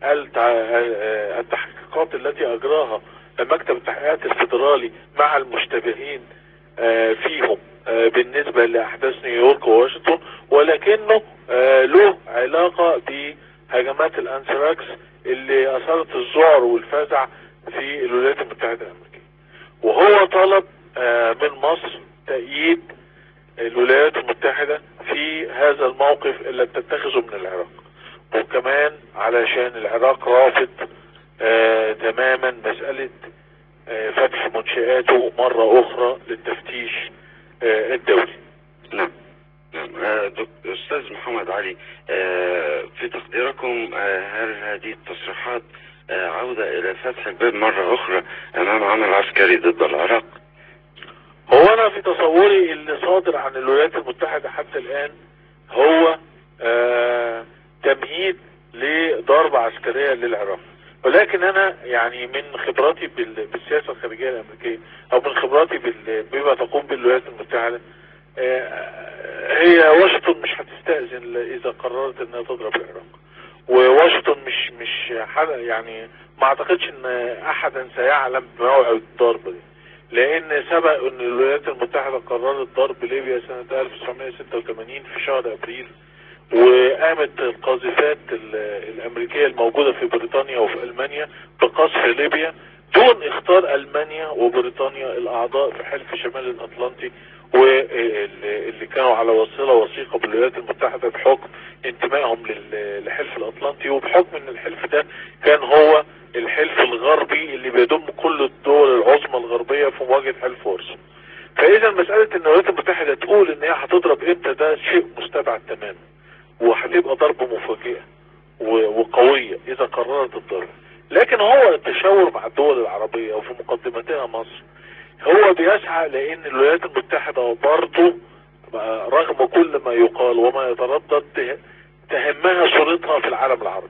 التحقيقات التي أجراها مكتب التحقيقات الفيدرالي مع المشتبهين فيهم بالنسبة لأحداث نيويورك وواشنطن، ولكنه له علاقة بهجمات الأنثراكس اللي أثارت الذعر والفزع في الولايات المتحدة الأمريكية. وهو طلب من مصر تأييد الولايات المتحدة في هذا الموقف اللي بتتخذه من العراق، وكمان علشان العراق رافض تماما مسألة فتح منشآته مرة أخرى للتفتيش الدولي. نعم. أستاذ محمد علي، في تقديركم هل هذه التصريحات عودة إلى فتح الباب مرة أخرى أمام عمل عسكري ضد العراق؟ هو أنا في تصوري اللي صادر عن الولايات المتحدة حتى الآن هو تمهيد لضربة عسكرية للعراق، ولكن أنا يعني من خبراتي بالسياسة الخارجية الأمريكية أو من خبراتي بما تقوم بالولايات المتحدة، هي واشنطن مش هتستأذن إذا قررت أنها تضرب العراق، وواشنطن مش يعني ما اعتقدش ان احدا سيعلم بموعد الضرب دي، لان سبق ان الولايات المتحدة قررت ضرب ليبيا سنة 1986 في شهر ابريل، وقامت القاذفات الامريكية الموجودة في بريطانيا وفي المانيا بقصف ليبيا دون اختار المانيا وبريطانيا الاعضاء في حلف شمال الاطلنطي، واللي كانوا على وصلة وثيقة بالولايات المتحدة بحكم انتمائهم لحلف الاطلنطي، وبحكم ان الحلف ده كان هو الحلف الغربي اللي بيضم كل الدول العظمى الغربية في مواجهة حلف وارسو. فاذا مسألة ان الولايات المتحدة تقول ان هي هتضرب امتى ده شيء مستبعد تماما، وهتبقى ضربة مفاجئة وقوية اذا قررت الضرب. لكن هو التشاور مع الدول العربية وفي مقدمتها مصر هو بيسعى لان الولايات المتحدة برضه رغم كل ما يقال وما يتردد تهمها صورتها في العالم العربي،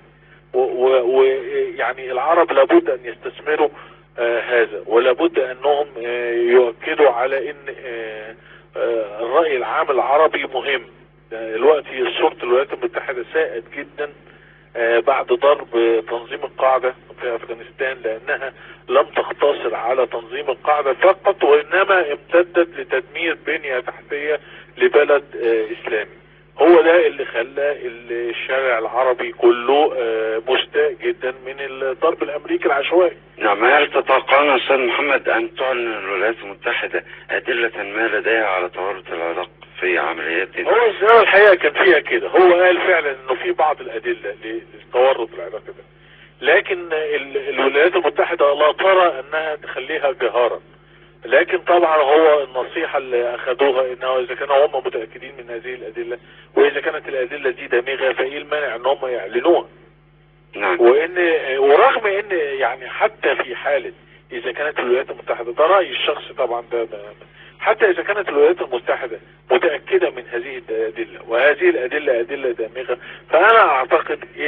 ويعني العرب لابد ان يستثمروا هذا، ولابد انهم يؤكدوا على ان الرأي العام العربي مهم. دلوقتي صورة الولايات المتحدة ساءت جدا بعد ضرب تنظيم القاعدة في افغانستان، لانها لم تقتصر على تنظيم القاعدة فقط، وانما امتدت لتدمير بنية تحتية لبلد اسلامي. هو ده اللي خلى الشارع العربي كله مستاء جدا من الضرب الامريكي العشوائي. نعم. هل تتوقعون استاذ محمد ان تعلن الولايات المتحدة ادلة ما لديها على تورط العراق في عمليات؟ هو الزيارة الحقيقة كان فيها كده، هو قال فعلا انه في بعض الادلة للتورط العراقي ده، لكن الولايات المتحدة لا ترى انها تخليها جهارا. لكن طبعا هو النصيحة اللي اخذوها انه اذا كانوا هم متأكدين من هذه الادلة، واذا كانت الادلة دي دامغة، فايه المانع ان هم يعلنوها؟ نعم. ورغم ان يعني حتى في حالة اذا كانت الولايات المتحدة، ده رأيي الشخصي طبعا، ده حتى اذا كانت الولايات المتحدة متأكدة من هذه الادلة وهذه الادلة ادلة دامغة، فانا اعتقد ان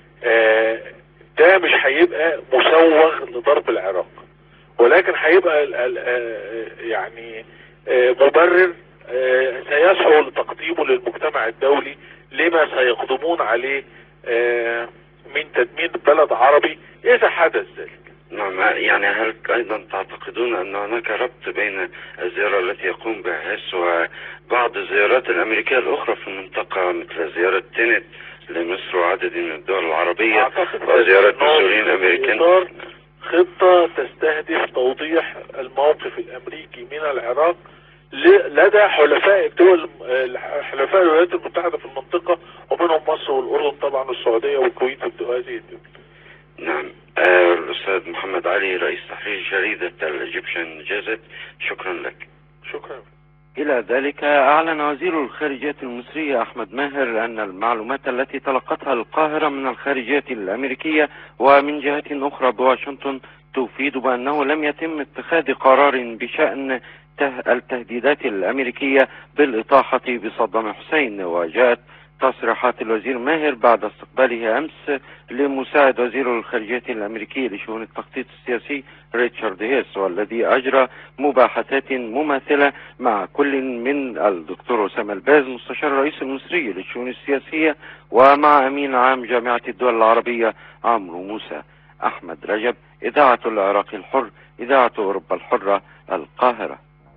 ده مش هيبقى مسوغ لضرب العراق، ولكن هيبقى يعني مبرر سيسهل تقديمه للمجتمع الدولي لما سيقدمون عليه من تدمير بلد عربي اذا حدث ذلك. نعم، يعني هل أيضا تعتقدون أن هناك ربط بين الزيارة التي يقوم بها هيس وبعض الزيارات الأمريكية الأخرى في المنطقة مثل زيارة تينت لمصر وعدد من الدول العربية وزيارة مسؤولين أمريكان؟ خطة تستهدف توضيح الموقف الأمريكي من العراق لدى حلفاء الولايات المتحدة في المنطقة، ومنهم مصر والأردن طبعا والسعودية والكويت وهذه الدول. نعم. الأستاذ محمد علي، رئيس تحرير جريدة الإيجيبشن جازت، شكرا لك. شكرا. إلى ذلك أعلن وزير الخارجية المصري أحمد ماهر أن المعلومات التي تلقتها القاهرة من الخارجية الأمريكية ومن جهات أخرى بواشنطن تفيد بأنه لم يتم اتخاذ قرار بشأن التهديدات الأمريكية بالإطاحة بصدام حسين. وجاءت تصريحات الوزير ماهر بعد استقباله أمس لمساعد وزير الخارجية الأمريكي لشؤون التخطيط السياسي ريتشارد هيس، والذي أجرى مباحثات مماثلة مع كل من الدكتور أسامة الباز مستشار الرئيس المصري للشؤون السياسية ومع أمين عام جامعة الدول العربية عمرو موسى. أحمد رجب، إذاعة العراق الحر، إذاعة أوروبا الحرة، القاهرة.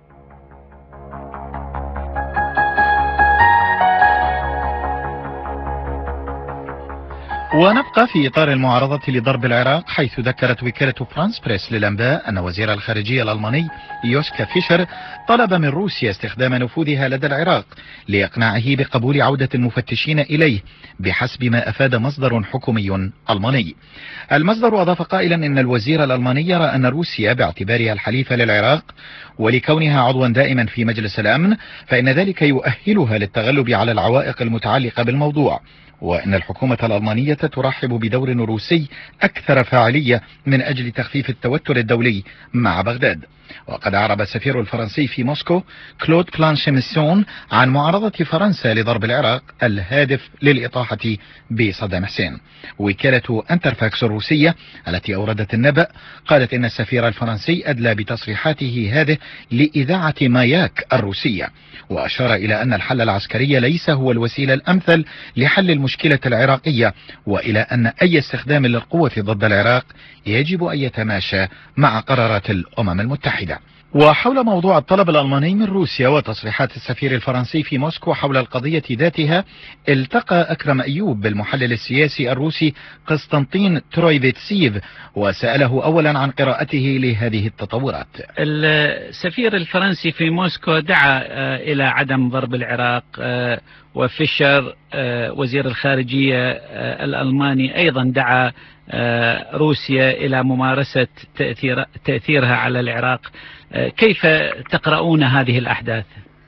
ونبقى في إطار المعارضة لضرب العراق، حيث ذكرت وكالة فرانس بريس للأنباء أن وزير الخارجية الألماني يوسكا فيشر طلب من روسيا استخدام نفوذها لدى العراق لإقناعه بقبول عودة المفتشين إليه، بحسب ما أفاد مصدر حكومي ألماني. المصدر أضاف قائلا إن الوزير الألماني يرى أن روسيا باعتبارها الحليفة للعراق ولكونها عضوا دائما في مجلس الأمن فإن ذلك يؤهلها للتغلب على العوائق المتعلقة بالموضوع، وأن الحكومة الألمانية ترحب بدور روسي أكثر فاعلية من أجل تخفيف التوتر الدولي مع بغداد. وقد أعرب السفير الفرنسي في موسكو كلود بلانشيميسيون عن معارضة فرنسا لضرب العراق الهادف للإطاحة بصدام حسين. وكالة انترفاكس الروسية التي أوردت النبأ قالت إن السفير الفرنسي أدلى بتصريحاته هذه لإذاعة ماياك الروسية، وأشار إلى أن الحل العسكري ليس هو الوسيلة الأمثل لحل المشكلة العراقية، وإلى أن أي استخدام للقوة ضد العراق يجب أن يتماشى مع قرارات الأمم المتحدة. وحول موضوع الطلب الألماني من روسيا وتصريحات السفير الفرنسي في موسكو حول القضية ذاتها، التقى أكرم أيوب بالمحلل السياسي الروسي قسطنطين ترويفيتسيف وسأله أولا عن قراءته لهذه التطورات. السفير الفرنسي في موسكو دعا إلى عدم ضرب العراق، وفيشر وزير الخارجية الألماني أيضا دعا روسيا إلى ممارسة تأثيرها على العراق. كيف تقرؤون هذه الأحداث؟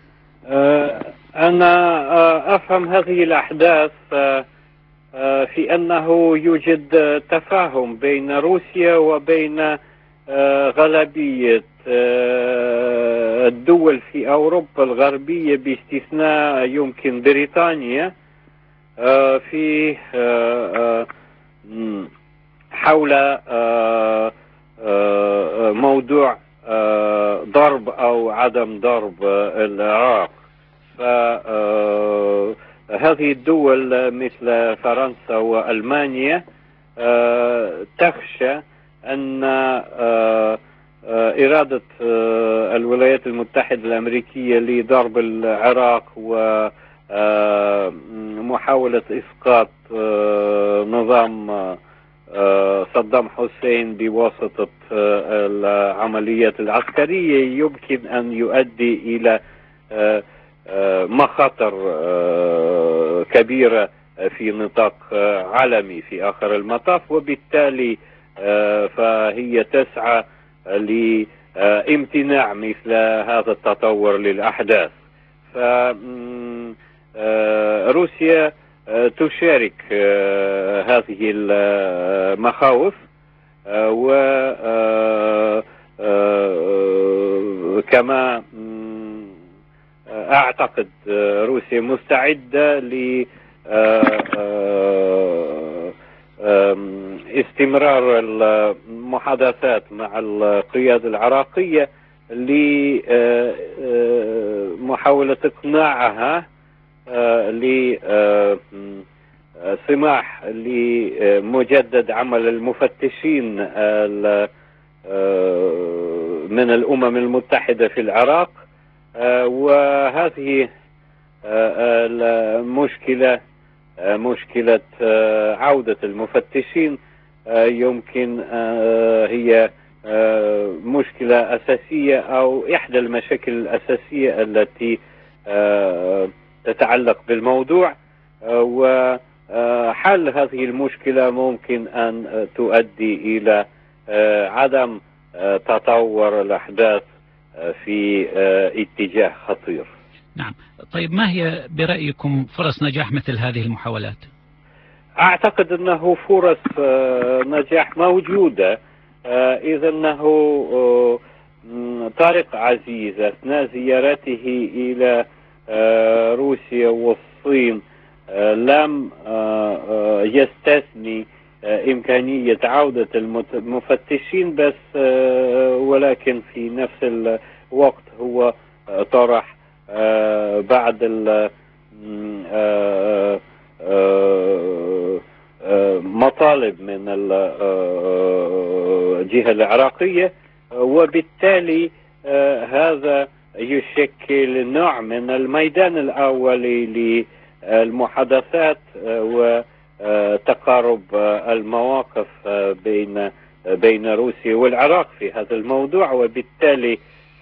أنا أفهم هذه الأحداث في أنه يوجد تفاهم بين روسيا وبين غالبية الدول في أوروبا الغربية باستثناء يمكن بريطانيا في حول موضوع ضرب أو عدم ضرب العراق. فهذه الدول مثل فرنسا وألمانيا تخشى أن إرادة الولايات المتحدة الأمريكية لضرب العراق ومحاولة إسقاط نظام صدام حسين بواسطة العمليات العسكرية يمكن أن يؤدي إلى مخاطر كبيرة في نطاق عالمي في آخر المطاف، وبالتالي فهي تسعى لامتناع مثل هذا التطور للأحداث. فروسيا تشارك هذه المخاوف، وكما أعتقد روسيا مستعدة لاستمرار المحادثات مع القيادة العراقية لمحاولة إقناعها سماح لمجدد عمل المفتشين من الأمم المتحدة في العراق، وهذه المشكلة مشكلة عودة المفتشين يمكن هي مشكلة أساسية أو إحدى المشاكل الأساسية التي تتعلق بالموضوع، وحل هذه المشكلة ممكن أن تؤدي إلى عدم تطور الأحداث في اتجاه خطير. نعم. طيب ما هي برأيكم فرص نجاح مثل هذه المحاولات؟ أعتقد أنه فرص نجاح موجودة، إذا أنه طارق عزيز أثناء زيارته إلى روسيا والصين لم يستثني إمكانية عودة المفتشين بس، ولكن في نفس الوقت هو طرح بعض مطالب من الجهة العراقية، وبالتالي هذا يشكل نوع من الميدان الأولي للمحادثات وتقارب المواقف بين روسيا والعراق في هذا الموضوع، وبالتالي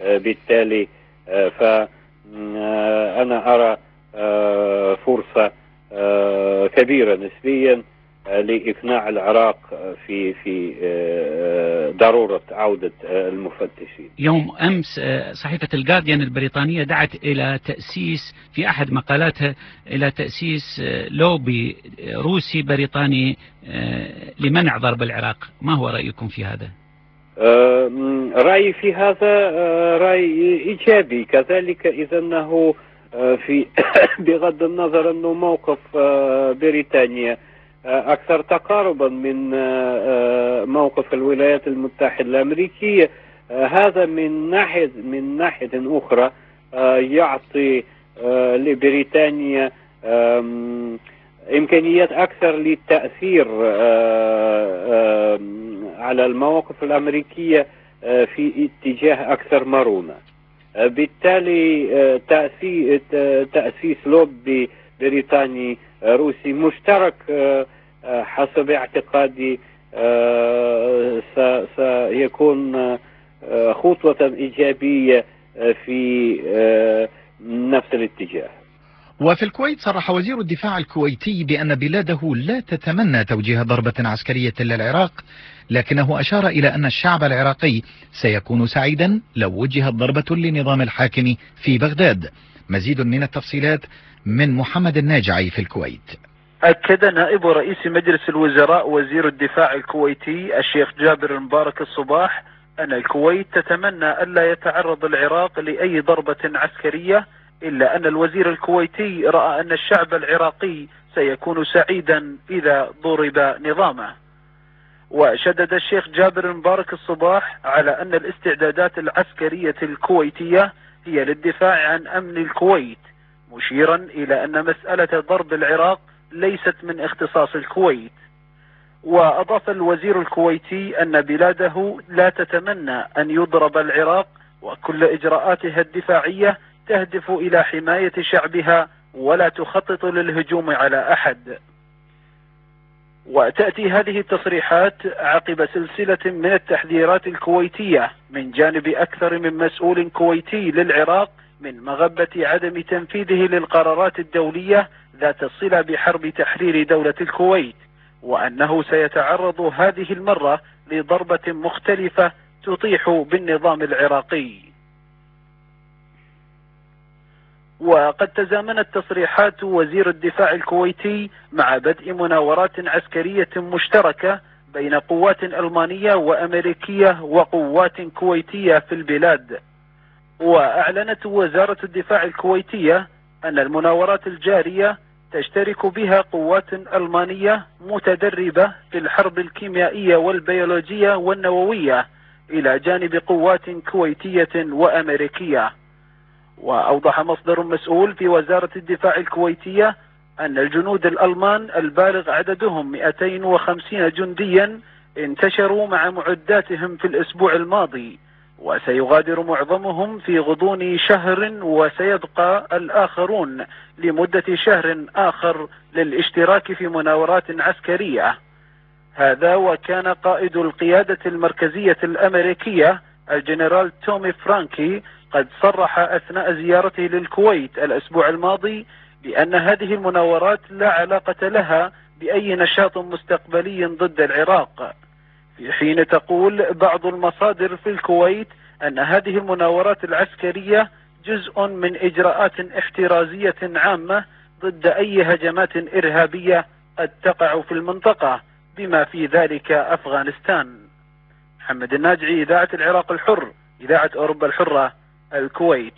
فأنا أرى فرصة كبيرة نسبيا لإقناع العراق في ضرورة عودة المفتشين. يوم أمس صحيفة الجارديان البريطانية دعت إلى تأسيس في أحد مقالاتها إلى تأسيس لوبي روسي بريطاني لمنع ضرب العراق. ما هو رأيكم في هذا؟ رأيي في هذا رأي إيجابي كذلك، إذا أنه في بغض النظر أنه موقف بريطانيا أكثر تقاربا من موقف الولايات المتحدة الأمريكية، هذا من ناحية أخرى يعطي لبريطانيا إمكانيات أكثر للتأثير على المواقف الأمريكية في اتجاه أكثر مرونة. بالتالي تأسيس لوبي بريطاني روسي مشترك حسب اعتقادي سيكون خطوة إيجابية في نفس الاتجاه. وفي الكويت صرح وزير الدفاع الكويتي بأن بلاده لا تتمنى توجيه ضربة عسكرية للعراق، لكنه أشار إلى أن الشعب العراقي سيكون سعيدا لو وجهت ضربة للنظام الحاكم في بغداد. مزيد من التفصيلات من محمد الناجعي في الكويت. أكد نائب رئيس مجلس الوزراء وزير الدفاع الكويتي الشيخ جابر مبارك الصباح أن الكويت تتمنى ألا يتعرض العراق لأي ضربة عسكرية، إلا أن الوزير الكويتي رأى أن الشعب العراقي سيكون سعيدا إذا ضرب نظامه. وشدد الشيخ جابر مبارك الصباح على أن الاستعدادات العسكرية الكويتية هي للدفاع عن أمن الكويت، مشيرا إلى أن مسألة ضرب العراق ليست من اختصاص الكويت. وأضاف الوزير الكويتي أن بلاده لا تتمنى أن يضرب العراق، وكل إجراءاتها الدفاعية تهدف إلى حماية شعبها ولا تخطط للهجوم على أحد. وتأتي هذه التصريحات عقب سلسلة من التحذيرات الكويتية من جانب أكثر من مسؤول كويتي للعراق من مغبة عدم تنفيذه للقرارات الدولية ذات الصلة بحرب تحرير دولة الكويت، وأنه سيتعرض هذه المرة لضربة مختلفة تطيح بالنظام العراقي. وقد تزامنت تصريحات وزير الدفاع الكويتي مع بدء مناورات عسكرية مشتركة بين قوات ألمانية وأمريكية وقوات كويتية في البلاد. وأعلنت وزارة الدفاع الكويتية أن المناورات الجارية تشترك بها قوات ألمانية متدربة في الحرب الكيميائية والبيولوجية والنووية إلى جانب قوات كويتية وأمريكية. وأوضح مصدر مسؤول في وزارة الدفاع الكويتية أن الجنود الألمان البالغ عددهم 250 جنديا انتشروا مع معداتهم في الأسبوع الماضي، وسيغادر معظمهم في غضون شهر، وسيبقى الآخرون لمدة شهر آخر للاشتراك في مناورات عسكرية. هذا وكان قائد القيادة المركزية الأمريكية الجنرال تومي فرانكي قد صرح أثناء زيارته للكويت الأسبوع الماضي بأن هذه المناورات لا علاقة لها بأي نشاط مستقبلي ضد العراق، في حين تقول بعض المصادر في الكويت أن هذه المناورات العسكرية جزء من إجراءات احترازية عامة ضد أي هجمات إرهابية قد تقع في المنطقة بما في ذلك أفغانستان. محمد الناجعي، إذاعة العراق الحر، إذاعة أوروبا الحرة، الكويت.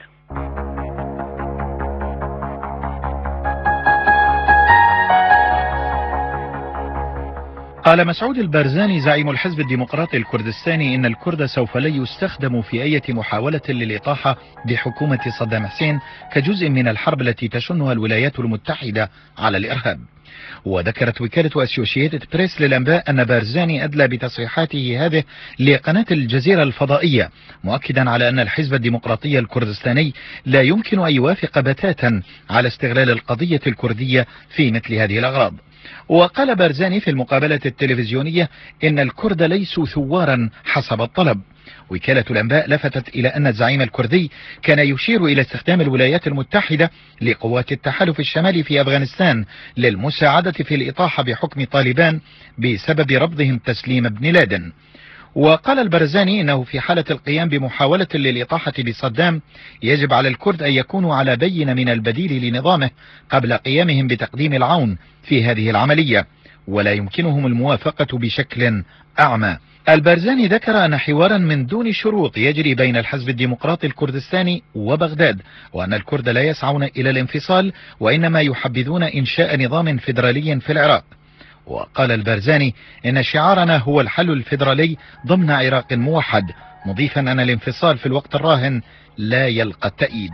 قال مسعود البارزاني زعيم الحزب الديمقراطي الكردستاني إن الكرد سوف لا يستخدموا في أي محاولة للإطاحة بحكومة صدام حسين كجزء من الحرب التي تشنها الولايات المتحدة على الإرهاب. وذكرت وكالة أسوشيتد بريس للأنباء أن بارزاني أدلى بتصريحاته هذه لقناة الجزيرة الفضائية، مؤكدا على أن الحزب الديمقراطي الكردستاني لا يمكن أن يوافق بتاتا على استغلال القضية الكردية في مثل هذه الأغراض. وقال بارزاني في المقابلة التلفزيونية إن الكرد ليسوا ثوارا حسب الطلب. وكالة الأنباء لفتت إلى أن الزعيم الكردي كان يشير إلى استخدام الولايات المتحدة لقوات التحالف الشمالي في أفغانستان للمساعدة في الإطاحة بحكم طالبان بسبب رفضهم تسليم ابن لادن. وقال البرزاني إنه في حالة القيام بمحاولة للإطاحة بصدام يجب على الكرد أن يكونوا على بينة من البديل لنظامه قبل قيامهم بتقديم العون في هذه العملية، ولا يمكنهم الموافقة بشكل أعمى. البرزاني ذكر أن حوارا من دون شروط يجري بين الحزب الديمقراطي الكردستاني وبغداد، وأن الكرد لا يسعون إلى الانفصال وإنما يحبذون إنشاء نظام فيدرالي في العراق. وقال البرزاني إن شعارنا هو الحل الفيدرالي ضمن عراق موحد، مضيفا أن الانفصال في الوقت الراهن لا يلقى التأييد.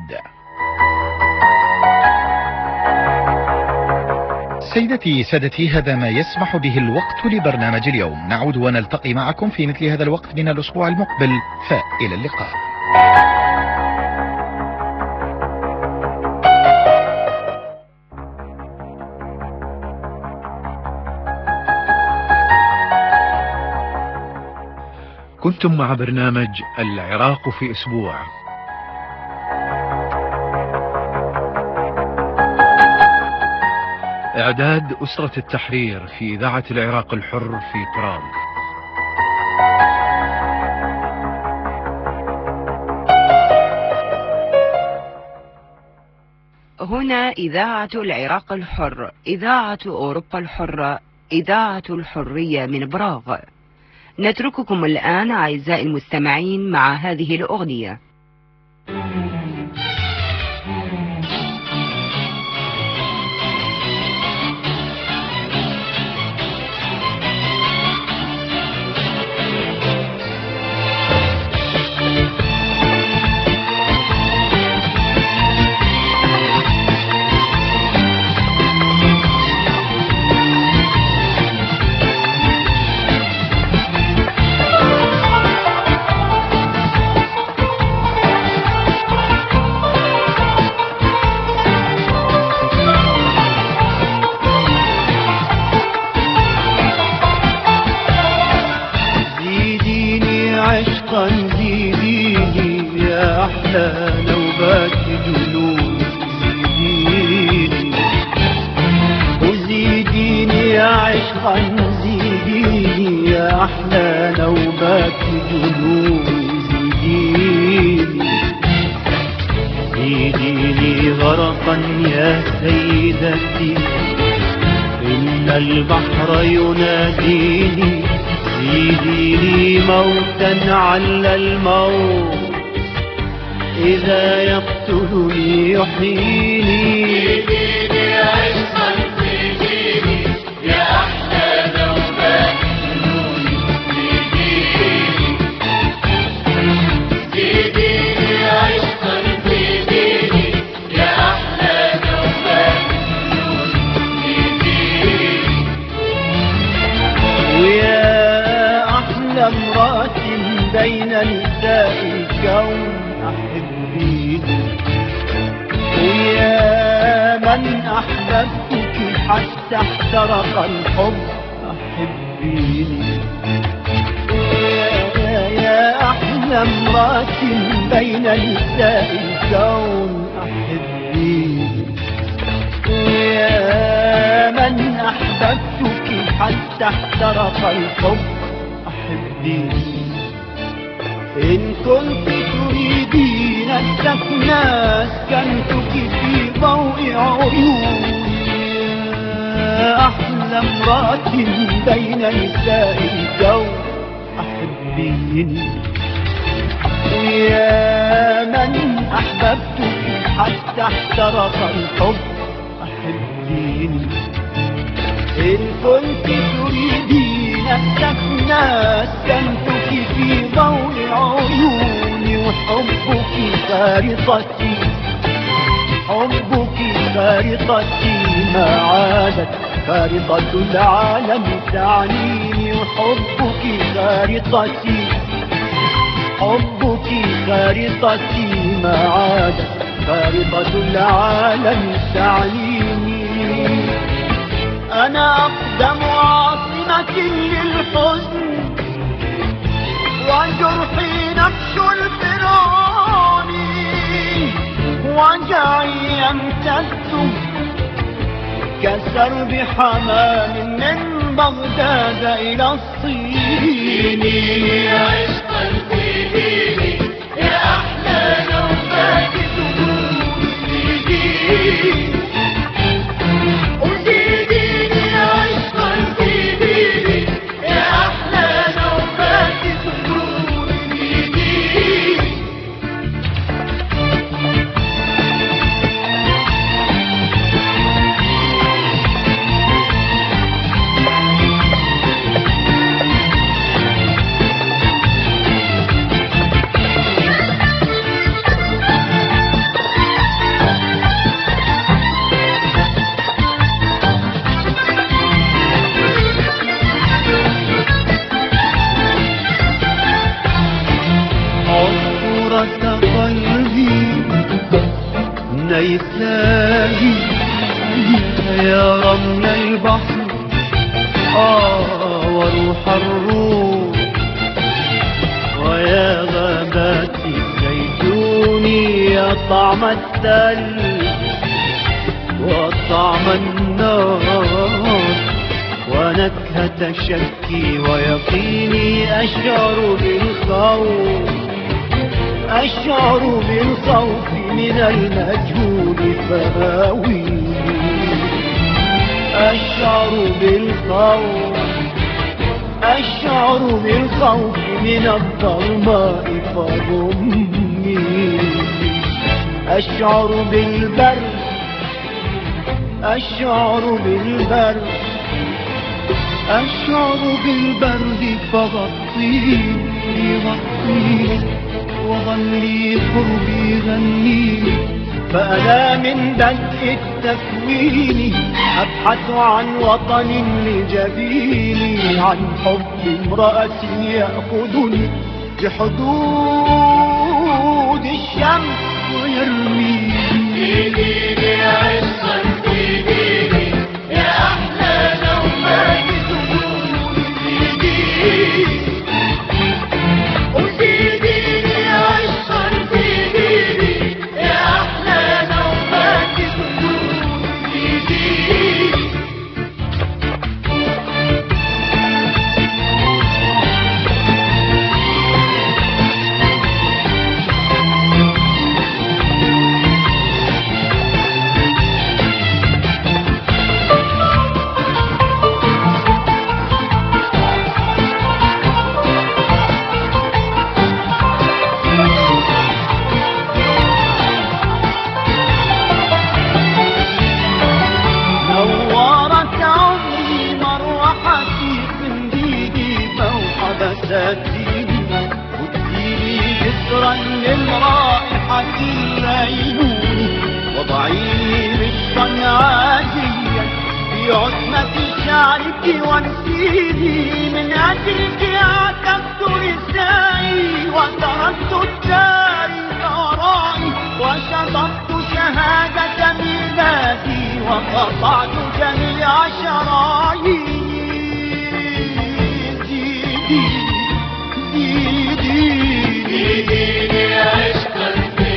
سيدتي سادتي، هذا ما يسمح به الوقت لبرنامج اليوم. نعود ونلتقي معكم في مثل هذا الوقت من الأسبوع المقبل، فإلى اللقاء. كنتم مع برنامج العراق في أسبوع. إعداد أسرة التحرير في إذاعة العراق الحر في براغ. هنا إذاعة العراق الحر، إذاعة أوروبا الحرة، إذاعة الحرية من براغ. نترككم الآن أعزائي المستمعين مع هذه الأغنية. البحر يناديني زيديني موتا على الموت إذا يقتلني يحييني زيديني عشقا زيديني يا أحلى نوبات جنوني زيديني زيديني عشقا زيديني يا أحلى نوبات جنوني امرأة بين نساء الكون أحبيني، ويا من أحببتك حتى احترق الحب أحبيني، يا أحلى امرأة بين نساء الكون أحبيني، يا من أحببتك حتى احترق الحب أحبيني. إن كنت تريدين السكن أسكنتك في ضوء عيوني، يا أحلى امرأة بين نساء الكون أحبيني، يا من أحببتك حتى احترق الحب أحبيني. إن كنت تريدين السكن أسكنتك في ضوء عيوني، وحبك خارطتي، حبك خارطتي ما عادت خارطة العالم تعنيني، وحبك خارطتي، حبك خارطتي ما عادت خارطة العالم تعنيني. أنا أقدم عاصمة للحزن، وجرحي نفس الفرعون، وجعي يمتد كسرب حمام من بغداد إلى الصين. يا عشق الفيديني يا أحلى نوبات سجودي، وزيديني يا عشق الفيديني يا أحلى نوبات سجودي. ليسالي يا رمل البحر وروح الروح، ويا غابات الزيتون يا طعم الثلج وطعم النار، ونكهة شكي ويقيني أشعر بالخوف، أشعر بالخوف من المجهول فآويني، أشعر بالخوف، أشعر بالخوف من الظلماء فضمني، أشعر بالبرد، أشعر بالبرد، أشعر بالبرد فغطيني غطيني، وظلي قربي غني، فأنا من بدء التكوين أبحث عن وطن لجبيني، عن حب امرأة يأخذني بحدود الشمس ويرميني. في ديني عشقا في ديني يا أحلى نومات سجودي، في ديني وزيديني عشقا في ديني يا أحلى نومات سجودي، في ديني. وديني جسرا من رائحة الليمون، وضعيني مشطا عاجيا في عتمة شعرك، وانسيني من أجلك أعتقد نسائي وتركت التاريخ ورائي وشطبت شهادة ميلادي وقطعت جميع شراييني. زيديني عشقا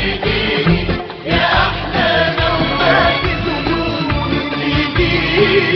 زيديني يا أحلى نوماتي. زيديني